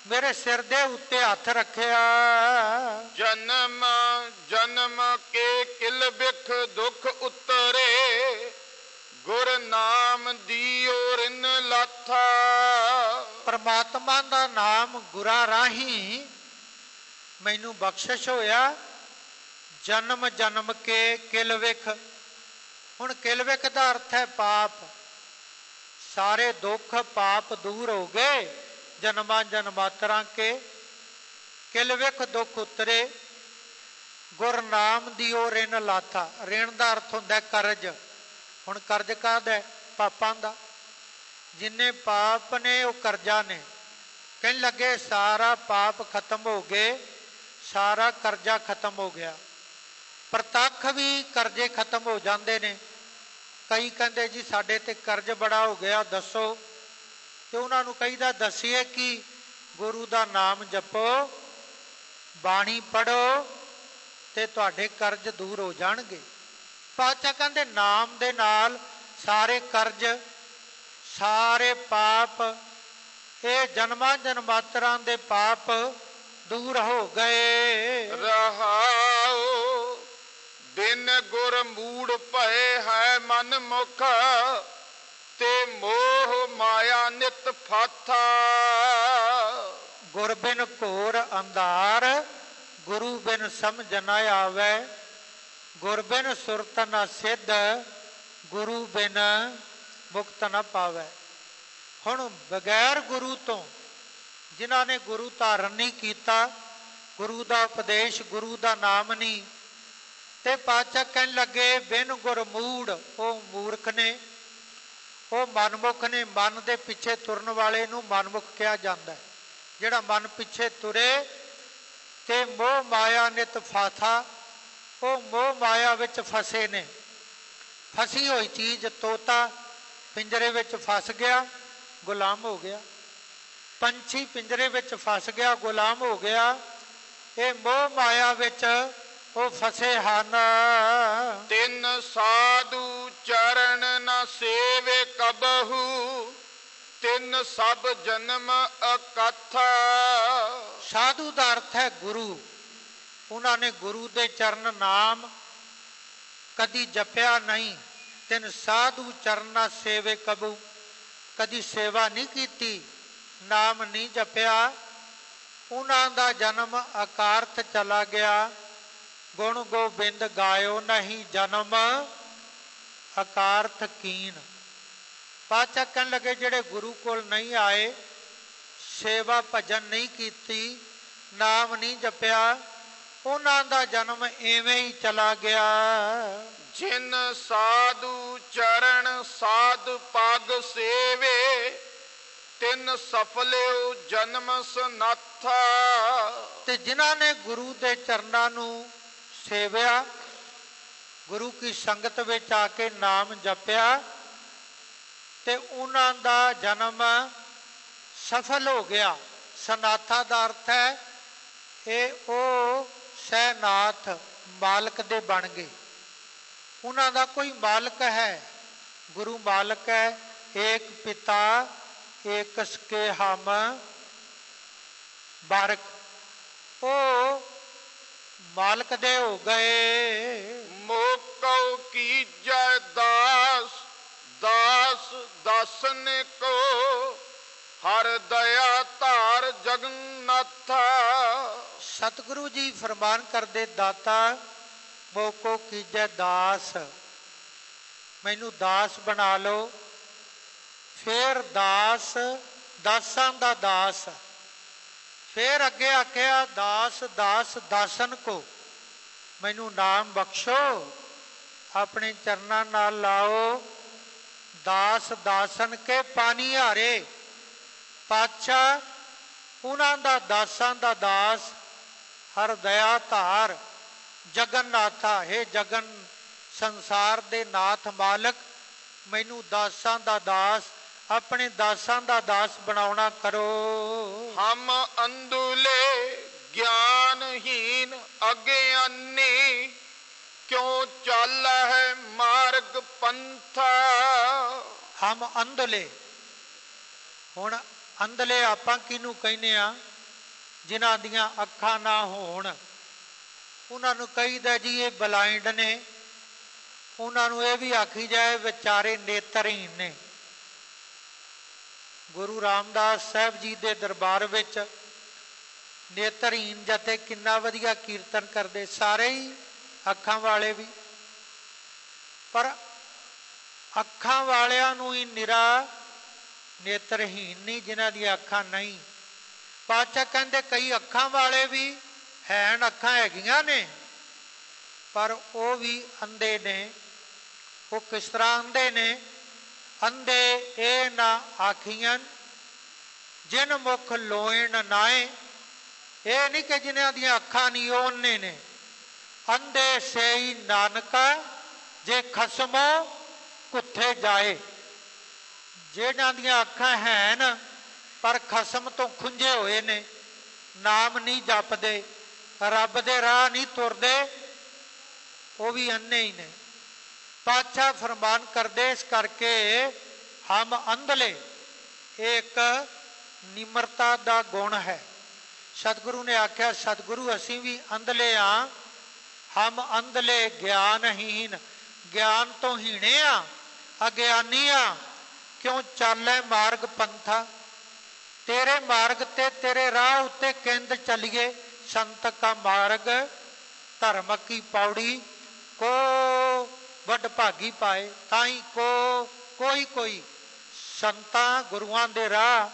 ਮੇਰੇ ਸਿਰ ਦੇ ਉੱਤੇ ਹੱਥ ਰੱਖਿਆ। ਜਨਮ ਜਨਮ ਕੇ ਕਿਲ ਬਿਖ ਦੁਖ ਉਤਰੇ, ਗੁਰ ਨਾਮ ਦੀਓ ਰਿਨ ਲਾਥਾ। ਪਰਮਾਤਮਾ ਦਾ ਨਾਮ ਗੁਰਾਂ ਰਾਹੀਂ ਮੈਨੂੰ ਬਖਸ਼ਿਸ਼ ਹੋਇਆ। ਜਨਮ ਜਨਮ ਕੇ ਕਿਲ ਵਿਖ, ਹੁਣ ਕਿਲ ਵਿਖ ਦਾ ਅਰਥ ਹੈ ਪਾਪ। ਸਾਰੇ ਦੁੱਖ ਪਾਪ ਦੂਰ ਹੋ ਗਏ ਜਨਮਾਂ ਜਨਮਾਤਰਾਂ ਕੇ। ਕਿਲ ਵਿਖ ਦੁੱਖ ਉਤਰੇ, ਗੁਰ ਨਾਮ ਦੀ ਉਹ ਰਿਨ ਲਾਥਾ। ਰਿਣ ਦਾ ਅਰਥ ਹੁੰਦਾ ਕਰਜ਼। ਹੁਣ ਕਰਜ਼ ਕਾਹਦਾ? ਪਾਪਾਂ ਦਾ। ਜਿੰਨੇ ਪਾਪ ਨੇ ਉਹ ਕਰਜ਼ਾ ਨੇ। ਕਹਿਣ ਲੱਗੇ ਸਾਰਾ ਪਾਪ ਖਤਮ ਹੋ ਗਏ, ਸਾਰਾ ਕਰਜ਼ਾ ਖਤਮ ਹੋ ਗਿਆ। ਪ੍ਰਤੱਖ ਵੀ ਕਰਜ਼ੇ ਖਤਮ ਹੋ ਜਾਂਦੇ ਨੇ। ਕਈ ਕਹਿੰਦੇ ਜੀ ਸਾਡੇ ਤੇ ਕਰਜ਼ ਬੜਾ ਹੋ ਗਿਆ, ਦੱਸੋ। ਤੇ ਉਹਨਾਂ ਨੂੰ ਕਹੀਦਾ ਦੱਸੀਏ ਕਿ ਗੁਰੂ ਦਾ ਨਾਮ ਜਪੋ, ਬਾਣੀ ਪੜ੍ਹੋ ਤੇ ਤੁਹਾਡੇ ਕਰਜ਼ ਦੂਰ ਹੋ ਜਾਣਗੇ। ਪਾਤਸ਼ਾਹ ਕਹਿੰਦੇ ਨਾਮ ਦੇ ਨਾਲ ਸਾਰੇ ਕਰਜ਼, ਸਾਰੇ ਪਾਪ, ਇਹ ਜਨਮਾਂ ਜਨਮਾਤਰਾਂ ਦੇ ਪਾਪ ਦੂਰ ਹੋ ਗਏ। ਰਹਾਉ ਬਿਨ ਗੁਰ ਮੂੜ ਭਏ ਹੈ ਮਨ ਮੁਖ, ਤੇ ਮੋਹ ਮਾਇਆ ਨਿਤ ਫਾਥਾ। ਗੁਰ ਬਿਨ ਘੋਰ ਅੰਧਾਰ, ਗੁਰੂ ਬਿਨ ਸਮਝ ਨ ਆਵੇ। ਗੁਰ ਬਿਨ ਸੁਰਤ ਨ ਸਿੱਧ, ਗੁਰੂ ਬਿਨ ਮੁਕਤ ਨ ਪਾਵੇ। ਹੁਣ ਬਗੈਰ ਗੁਰੂ ਤੋਂ, ਜਿਨ੍ਹਾਂ ਨੇ ਗੁਰੂ ਧਾਰਨ ਨਹੀਂ ਕੀਤਾ, ਗੁਰੂ ਦਾ ਉਪਦੇਸ਼, ਗੁਰੂ ਦਾ ਨਾਮ ਨਹੀਂ, ਤੇ ਪਾਤਸ਼ਾਹ ਕਹਿਣ ਲੱਗੇ ਬਿਨ ਗੁਰ ਮੂੜ, ਉਹ ਮੂਰਖ ਨੇ, ਉਹ ਮਨਮੁਖ ਨੇ। ਮਨ ਦੇ ਪਿੱਛੇ ਤੁਰਨ ਵਾਲੇ ਨੂੰ ਮਨਮੁਖ ਕਿਹਾ ਜਾਂਦਾ। ਜਿਹੜਾ ਮਨ ਪਿੱਛੇ ਤੁਰੇ ਤੇ ਮੋਹ ਮਾਇਆ ਨਿਤ ਫਾਥਾ, ਉਹ ਮੋਹ ਮਾਇਆ ਵਿੱਚ ਫਸੇ ਨੇ। ਫਸੀ ਹੋਈ ਚੀਜ਼, ਤੋਤਾ ਪਿੰਜਰੇ ਵਿੱਚ ਫਸ ਗਿਆ, ਗੁਲਾਮ ਹੋ ਗਿਆ। ਪੰਛੀ ਪਿੰਜਰੇ ਵਿੱਚ ਫਸ ਗਿਆ, ਗੁਲਾਮ ਹੋ ਗਿਆ। ਇਹ ਮੋਹ ਮਾਇਆ ਵਿੱਚ ਉਹ ਫਸੇ ਹਨ। ਤਿੰਨ ਸਾਧੂ ਚਰਨ ਨ ਸੇਵੇ ਕਬਹੂ, ਤਿੰਨ ਸਭ ਜਨਮ ਅਕਥਾ। ਸਾਧੂ ਦਾ ਅਰਥ ਹੈ ਗੁਰੂ। ਉਹਨਾਂ ਨੇ ਗੁਰੂ ਦੇ ਚਰਨ ਨਾਮ ਕਦੀ ਜਪਿਆ ਨਹੀਂ। ਤਿੰਨ ਸਾਧੂ ਚਰਨਾ ਸੇਵੇ ਕਬੂ, ਕਦੀ ਸੇਵਾ ਨਹੀਂ ਕੀਤੀ, ਨਾਮ ਨਹੀਂ ਜਪਿਆ। ਉਹਨਾਂ ਦਾ ਜਨਮ ਅਕਾਰਥ ਚਲਾ ਗਿਆ। ਗੁਣ ਗੋਬਿੰਦ ਗਾਇਓ ਨਹੀਂ ਜਨਮ ਅਕਾਰਥ ਕੀਨ। ਪਾਤਸ਼ਾਹ ਕਹਿਣ ਲੱਗੇ ਜਿਹੜੇ ਗੁਰੂ ਕੋਲ ਨਹੀਂ ਆਏ, ਸੇਵਾ ਭਜਨ ਨਹੀਂ ਕੀਤੀ, ਨਾਮ ਨਹੀਂ ਜਪਿਆ, ਉਹਨਾਂ ਦਾ ਜਨਮ ਐਵੇਂ ਹੀ ਚਲਾ ਗਿਆ। ਜਿਨ ਸਾਧੂ ਚਰਨ ਸਾਧ ਪਗ ਸੇਵੇ, ਤਿੰਨ ਸਫਲਿਓ ਜਨਮ ਸਨਾਥਾ। ਤੇ ਜਿਨ੍ਹਾਂ ਨੇ ਗੁਰੂ ਦੇ ਚਰਨਾਂ ਨੂੰ ਸੇਵਿਆ, ਗੁਰੂ ਕੀ ਸੰਗਤ ਵਿੱਚ ਆ ਕੇ ਨਾਮ ਜਪਿਆ, ਤੇ ਉਹਨਾਂ ਦਾ ਜਨਮ ਸਫਲ ਹੋ ਗਿਆ। ਸਨਾਥਾ ਦਾ ਅਰਥ ਹੈ ਇਹ ਉਹ ਸਹਿਨਾਥ, ਮਾਲਕ ਦੇ ਬਣ ਗਏ। ਉਹਨਾਂ ਦਾ ਕੋਈ ਮਾਲਕ ਹੈ, ਗੁਰੂ ਮਾਲਕ ਹੈ। ਏਕ ਪਿਤਾ ਏਕ ਸਕੇ ਹਮ ਬਾਰਕ, ਉਹ ਮਾਲਕ ਦੇ ਹੋ ਗਏ। ਮੋਕਉ ਕੀਜੈ ਦਾਸ, ਦਾਸ ਦਾਸਨ ਕੋ, ਹਰ ਦਇਆ ਧਾਰ ਜਗਨਨਾਥਾ। ਸਤਿਗੁਰੂ ਜੀ ਫਰਮਾਨ ਕਰਦੇ, ਦਾਤਾ ਮੋਕੋ ਕੀਜੈ ਦਾਸ, ਮੈਨੂੰ ਦਾਸ ਬਣਾ ਲਓ। ਫਿਰ ਦਾਸ, ਦਾਸਾਂ ਦਾ ਦਾਸ। ਫਿਰ ਅੱਗੇ ਆਖਿਆ ਦਾਸ ਦਾਸ ਦਾਸਨ ਕੋ, ਮੈਨੂੰ ਨਾਮ ਬਖਸ਼ੋ, ਆਪਣੇ ਚਰਨਾਂ ਨਾਲ ਲਾਓ। ਦਾਸ ਦਾਸਨ ਕੇ ਪਾਣੀ ਹਾਰੇ। ਪਾਤਸ਼ਾਹ ਉਹਨਾਂ ਦਾ ਦਾਸਾਂ ਦਾ ਦਾਸ, ਹਰ ਦਇਆ ਧਾਰ ਜਗਨਨਾਥਾ, ਹੈ ਜਗਨ ਸੰਸਾਰ ਦੇ ਨਾਥ ਮਾਲਕ, ਮੈਨੂੰ ਦਾਸਾਂ ਦਾ ਦਾਸ, ਆਪਣੇ ਦਾਸਾਂ ਦਾ ਦਾਸ ਬਣਾਉਣਾ ਕਰੋ। ਹਮ ਅੰਧੁਲੇ ਗਿਆਨਹੀਨ ਅਗਿਆਨੀ, ਕਿਉਂ ਚੱਲ ਹੈ ਮਾਰਗ ਪੰਥਾ। ਹਮ ਅੰਧਲੇ, ਹੁਣ ਅੰਧਲੇ ਆਪਾਂ ਕਿਹਨੂੰ ਕਹਿੰਦੇ ਆ? ਜਿਨ੍ਹਾਂ ਦੀਆਂ ਅੱਖਾਂ ਨਾ ਹੋਣ, ਉਹਨਾਂ ਨੂੰ ਕਹੀਦਾ ਜੀ ਇਹ ਬਲਾਈਂਡ ਨੇ। ਉਹਨਾਂ ਨੂੰ ਇਹ ਵੀ ਆਖੀ ਜਾਏ ਵਿਚਾਰੇ ਨੇਤਰਹੀਨ ਨੇ। ਗੁਰੂ ਰਾਮਦਾਸ ਸਾਹਿਬ ਜੀ ਦੇ ਦਰਬਾਰ ਵਿੱਚ ਨੇਤਰਹੀਨ ਜਥੇ ਕਿੰਨਾ ਵਧੀਆ ਕੀਰਤਨ ਕਰਦੇ, ਸਾਰੇ ਹੀ ਅੱਖਾਂ ਵਾਲੇ ਵੀ। ਪਰ ਅੱਖਾਂ ਵਾਲਿਆਂ ਨੂੰ ਹੀ ਨਿਰਾ ਨੇਤਰਹੀਨ ਨਹੀਂ, ਜਿਨ੍ਹਾਂ ਦੀਆਂ ਅੱਖਾਂ ਨਹੀਂ। ਪਾਤਸ਼ਾਹ ਕਹਿੰਦੇ ਕਈ ਅੱਖਾਂ ਵਾਲੇ ਵੀ ਹੈਨ, ਅੱਖਾਂ ਹੈਗੀਆਂ ਨੇ, ਪਰ ਉਹ ਵੀ ਅੰਧੇ ਨੇ। ਉਹ ਕਿਸ ਤਰ੍ਹਾਂ ਅੰਧੇ ਨੇ? ਅੰਧੇ ਇਹ ਨਾ ਆਖੀਆਂ ਜਿਨ ਮੁਖ ਲੋਇਣ ਨਾਏ। ਇਹ ਨਹੀਂ ਕਿ ਜਿਨ੍ਹਾਂ ਦੀਆਂ ਅੱਖਾਂ ਨਹੀਂ ਉਹ ਅੰਨੇ ਨੇ। ਅੰਧੇ ਸੇਈ ਨਾਨਕਾ ਜੇ ਖਸਮੋ ਕੁੱਥੇ ਜਾਏ। ਜਿਹਨਾਂ ਦੀਆਂ ਅੱਖਾਂ ਹੈਨ ਪਰ ਖਸਮ ਤੋਂ ਖੁੰਝੇ ਹੋਏ ਨੇ, ਨਾਮ ਨਹੀਂ ਜਪਦੇ, ਰੱਬ ਦੇ ਰਾਹ ਨਹੀਂ ਤੁਰਦੇ, ਉਹ ਵੀ ਅੰਨੇ ਹੀ ਨੇ। ਪਾਤਸ਼ਾਹ ਫਰਮਾਨ ਕਰਦੇ ਇਸ ਕਰਕੇ ਹਮ ਅੰਧਲੇ, ਇਹ ਇੱਕ ਨਿਮਰਤਾ ਦਾ ਗੁਣ ਹੈ। ਸਤਿਗੁਰੂ ਨੇ ਆਖਿਆ, ਸਤਿਗੁਰੂ ਅਸੀਂ ਵੀ ਅੰਧਲੇ ਹਾਂ। ਹਮ ਅੰਧਲੇ ਗਿਆਨਹੀਨ, ਗਿਆਨ ਤੋਂ ਹੀਣੇ ਆ, ਅਗਿਆਨੀ ਆ। ਕਿਉਂ ਚਾਲੇ ਮਾਰਗ ਪੰਥਾ, ਤੇਰੇ ਮਾਰਗ ਤੇ ਤੇਰੇ ਰਾਹ ਉੱਤੇ ਕਿੰਦ ਚੱਲੀਏ। ਸੰਤ ਕਾ ਮਾਰਗ ਧਰਮ ਕੀ ਪੌੜੀ, ਕੋ ਵੱਡ ਭਾਗੀ ਪਾਏ। ਤਾਈ ਕੋਈ ਸੰਤਾਂ ਗੁਰੂਆਂ ਦੇ ਰਾਹ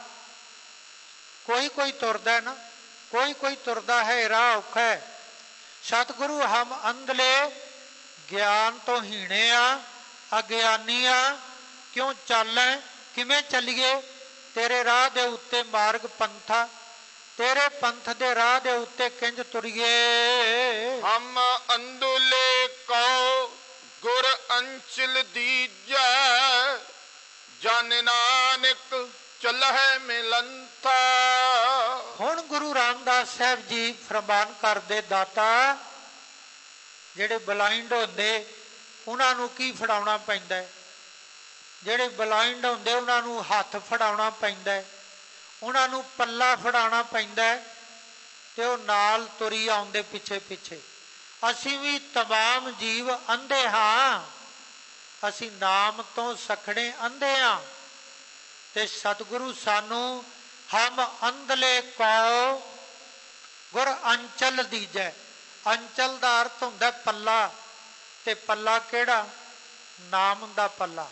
ਕੋਈ ਤੁਰਦਾ ਨਾ, ਕੋਈ ਤੁਰਦਾ ਹੈ, ਰਾਹ ਔਖਾ ਹੈ। ਸਤਿਗੁਰੂ ਹਮ ਅੰਧਲੇ ਗਿਆਨ ਤੋਂ ਹੀਣੇ ਆ, ਅਗਿਆਨੀ ਆ। ਕਿਉਂ ਚਾਲੇ, ਕਿਵੇਂ ਚੱਲੀਏ ਤੇਰੇ ਰਾਹ ਦੇ ਉੱਤੇ ਮਾਰਗ ਪੰਥਾ, ਤੇਰੇ ਪੰਥ ਦੇ ਰਾਹ ਦੇ ਉੱਤੇ ਕਿੰਜ ਤੁਰੀਏ। ਹਮ ਅੰਧਲੇ ਕਉ ਗੁਰ ਅੰਚਲ ਦੀਜੈ, ਜਨ ਨਾਨਕ ਚਲਹਿ ਮਿਲੰਥਾ। ਹੁਣ ਗੁਰੂ ਰਾਮਦਾਸ ਸਾਹਿਬ ਜੀ ਫਰਮਾਨ ਕਰਦੇ, ਦਾਤਾ ਜਿਹੜੇ ਬਲਾਈਂਡ ਹੁੰਦੇ ਉਹਨਾਂ ਨੂੰ ਕੀ ਫੜਾਉਣਾ ਪੈਂਦਾ? ਜਿਹੜੇ ਬਲਾਈਂਡ ਹੁੰਦੇ ਉਹਨਾਂ ਨੂੰ ਹੱਥ ਫੜਾਉਣਾ ਪੈਂਦਾ, ਉਹਨਾਂ ਨੂੰ ਪੱਲਾ ਫੜਾਉਣਾ ਪੈਂਦਾ, ਤੇ ਉਹ ਨਾਲ ਤੁਰੀ ਆਉਂਦੇ ਪਿੱਛੇ ਪਿੱਛੇ। ਅਸੀਂ ਵੀ ਤਮਾਮ ਜੀਵ ਅੰਧੇ ਹਾਂ, ਅਸੀਂ ਨਾਮ ਤੋਂ ਸਖਣੇ ਅੰਧੇ ਹਾਂ। ਤੇ ਸਤਿਗੁਰੂ ਸਾਨੂੰ ਹਮ ਅੰਧਲੇ ਕਉ ਗੁਰ ਅੰਚਲ ਦੀਜੈ। ਅੰਚਲ ਦਾ ਅਰਥ ਹੁੰਦਾ ਪੱਲਾ, ਤੇ ਪੱਲਾ ਕਿਹੜਾ? ਨਾਮ ਦਾ ਪੱਲਾ।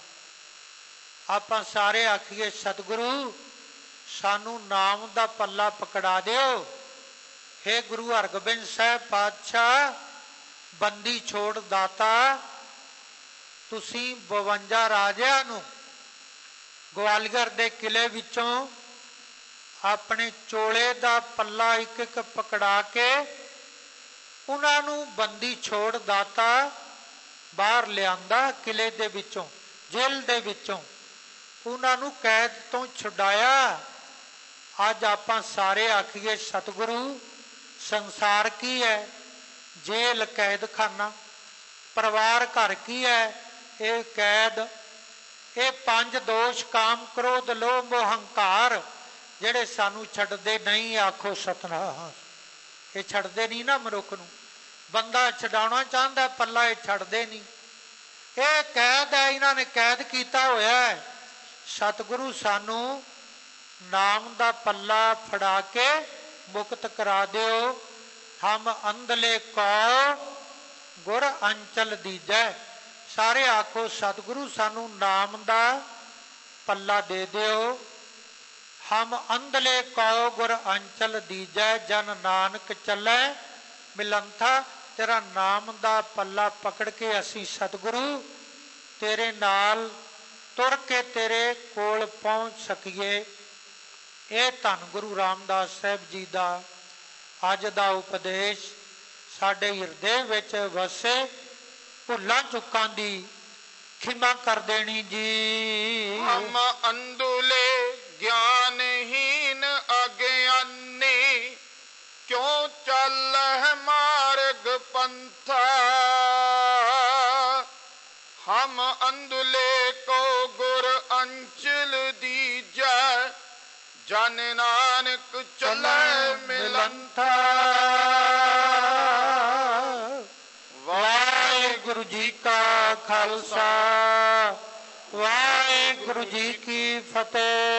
ਆਪਾਂ ਸਾਰੇ ਆਖੀਏ, ਸਤਿਗੁਰੂ ਸਾਨੂੰ ਨਾਮ ਦਾ ਪੱਲਾ ਪਕੜਾ ਦਿਓ। ਹੇ ਗੁਰੂ ਹਰਗੋਬਿੰਦ ਸਾਹਿਬ ਪਾਤਸ਼ਾਹ, ਬੰਦੀ ਛੋੜ ਦਾਤਾ, ਤੁਸੀਂ 52 ਰਾਜਿਆਂ ਨੂੰ ਗਵਾਲੀਅਰ ਦੇ ਕਿਲੇ ਵਿੱਚੋਂ ਆਪਣੇ ਚੋਲੇ ਦਾ ਪੱਲਾ ਇੱਕ ਇੱਕ ਪਕੜਾ ਕੇ ਉਹਨਾਂ ਨੂੰ ਬੰਦੀ ਛੋੜ ਦਾਤਾ ਬਾਹਰ ਲਿਆਂਦਾ, ਕਿਲੇ ਦੇ ਵਿੱਚੋਂ, ਜੇਲ੍ਹ ਦੇ ਵਿੱਚੋਂ ਉਹਨਾਂ ਨੂੰ ਕੈਦ ਤੋਂ ਛੁਡਾਇਆ। ਅੱਜ ਆਪਾਂ ਸਾਰੇ ਆਖੀਏ, ਸਤਿਗੁਰੂ ਸੰਸਾਰ ਕੀ ਹੈ? ਜੇਲ੍ਹ, ਕੈਦਖਾਨਾ। ਪਰਿਵਾਰ ਘਰ ਕੀ ਹੈ? ਇਹ ਕੈਦ। ਇਹ 5 ਦੋਸ਼ ਕਾਮ, ਕ੍ਰੋਧ, ਲੋਭ, ਮੋਹ, ਹੰਕਾਰ, ਜਿਹੜੇ ਸਾਨੂੰ ਛੱਡਦੇ ਨਹੀਂ। ਆਖੋ ਸਤਿਨਾਮ। ਇਹ ਛੱਡਦੇ ਨਹੀਂ ਨਾ ਮਨੁੱਖ ਨੂੰ। ਬੰਦਾ ਛਡਾਉਣਾ ਚਾਹੁੰਦਾ ਪੱਲਾ, ਇਹ ਛੱਡਦੇ ਨਹੀਂ। ਇਹ ਕੈਦ ਹੈ, ਇਹਨਾਂ ਨੇ ਕੈਦ ਕੀਤਾ ਹੋਇਆ ਹੈ। ਸਤਿਗੁਰੂ ਸਾਨੂੰ ਨਾਮ ਦਾ ਪੱਲਾ ਫੜਾ ਕੇ ਮੁਕਤ ਕਰਾ ਦਿਓ। ਹਮ ਅੰਧਲੇ ਕਉ ਗੁਰ ਅੰਚਲ ਦੀਜੈ। ਸਾਰੇ ਆਖੋ, ਸਤਿਗੁਰੂ ਸਾਨੂੰ ਨਾਮ ਦਾ ਪੱਲਾ ਦੇ ਦਿਓ। ਹਮ ਅੰਧਲੇ ਕਉ ਗੁਰ ਅੰਚਲ ਦੀਜੈ, ਜਨ ਨਾਨਕ ਚੱਲੈ ਮਿਲੰਥਾ। ਤੇਰਾ ਨਾਮ ਦਾ ਪੱਲਾ ਪਕੜ ਕੇ ਅਸੀਂ ਸਤਿਗੁਰੂ ਤੇਰੇ ਨਾਲ ਤੁਰ ਕੇ ਤੇਰੇ ਕੋਲ ਪਹੁੰਚ ਸਕੀਏ। ਇਹ ਧੰਨ ਗੁਰੂ ਰਾਮਦਾਸ ਸਾਹਿਬ ਜੀ ਦਾ ਅੱਜ ਦਾ ਉਪਦੇਸ਼ ਸਾਡੇ ਹਿਰਦੇ ਵਿੱਚ ਵਸੇ। ਭੁੱਲਾਂ ਚੁੱਕਾਂ ਦੀ ਖਿਮਾ ਕਰ ਦੇਣੀ ਜੀ। ਹਮ ਅੰਧਲੇ ਗਿਆਨਹੀਨ ਅਗਿਆਨੀ, ਕਿਉਂ ਚੱਲਹਿ ਮਾਰਗ ਪੰਥਾ। ਹਮ ਅੰਧਲੇ ਕੋ ਗੁਰ ਅੰਚਲ ਦੀਜੈ, ਜਨ ਨਾਨਕ ਚੱਲੇ ਮਿਲੰਥਾ। ਵਾਹਿਗੁਰੂ ਜੀ ਕਾ ਖਾਲਸਾ, ਵਾਹਿਗੁਰੂ ਜੀ ਕੀ ਫਤਿਹ।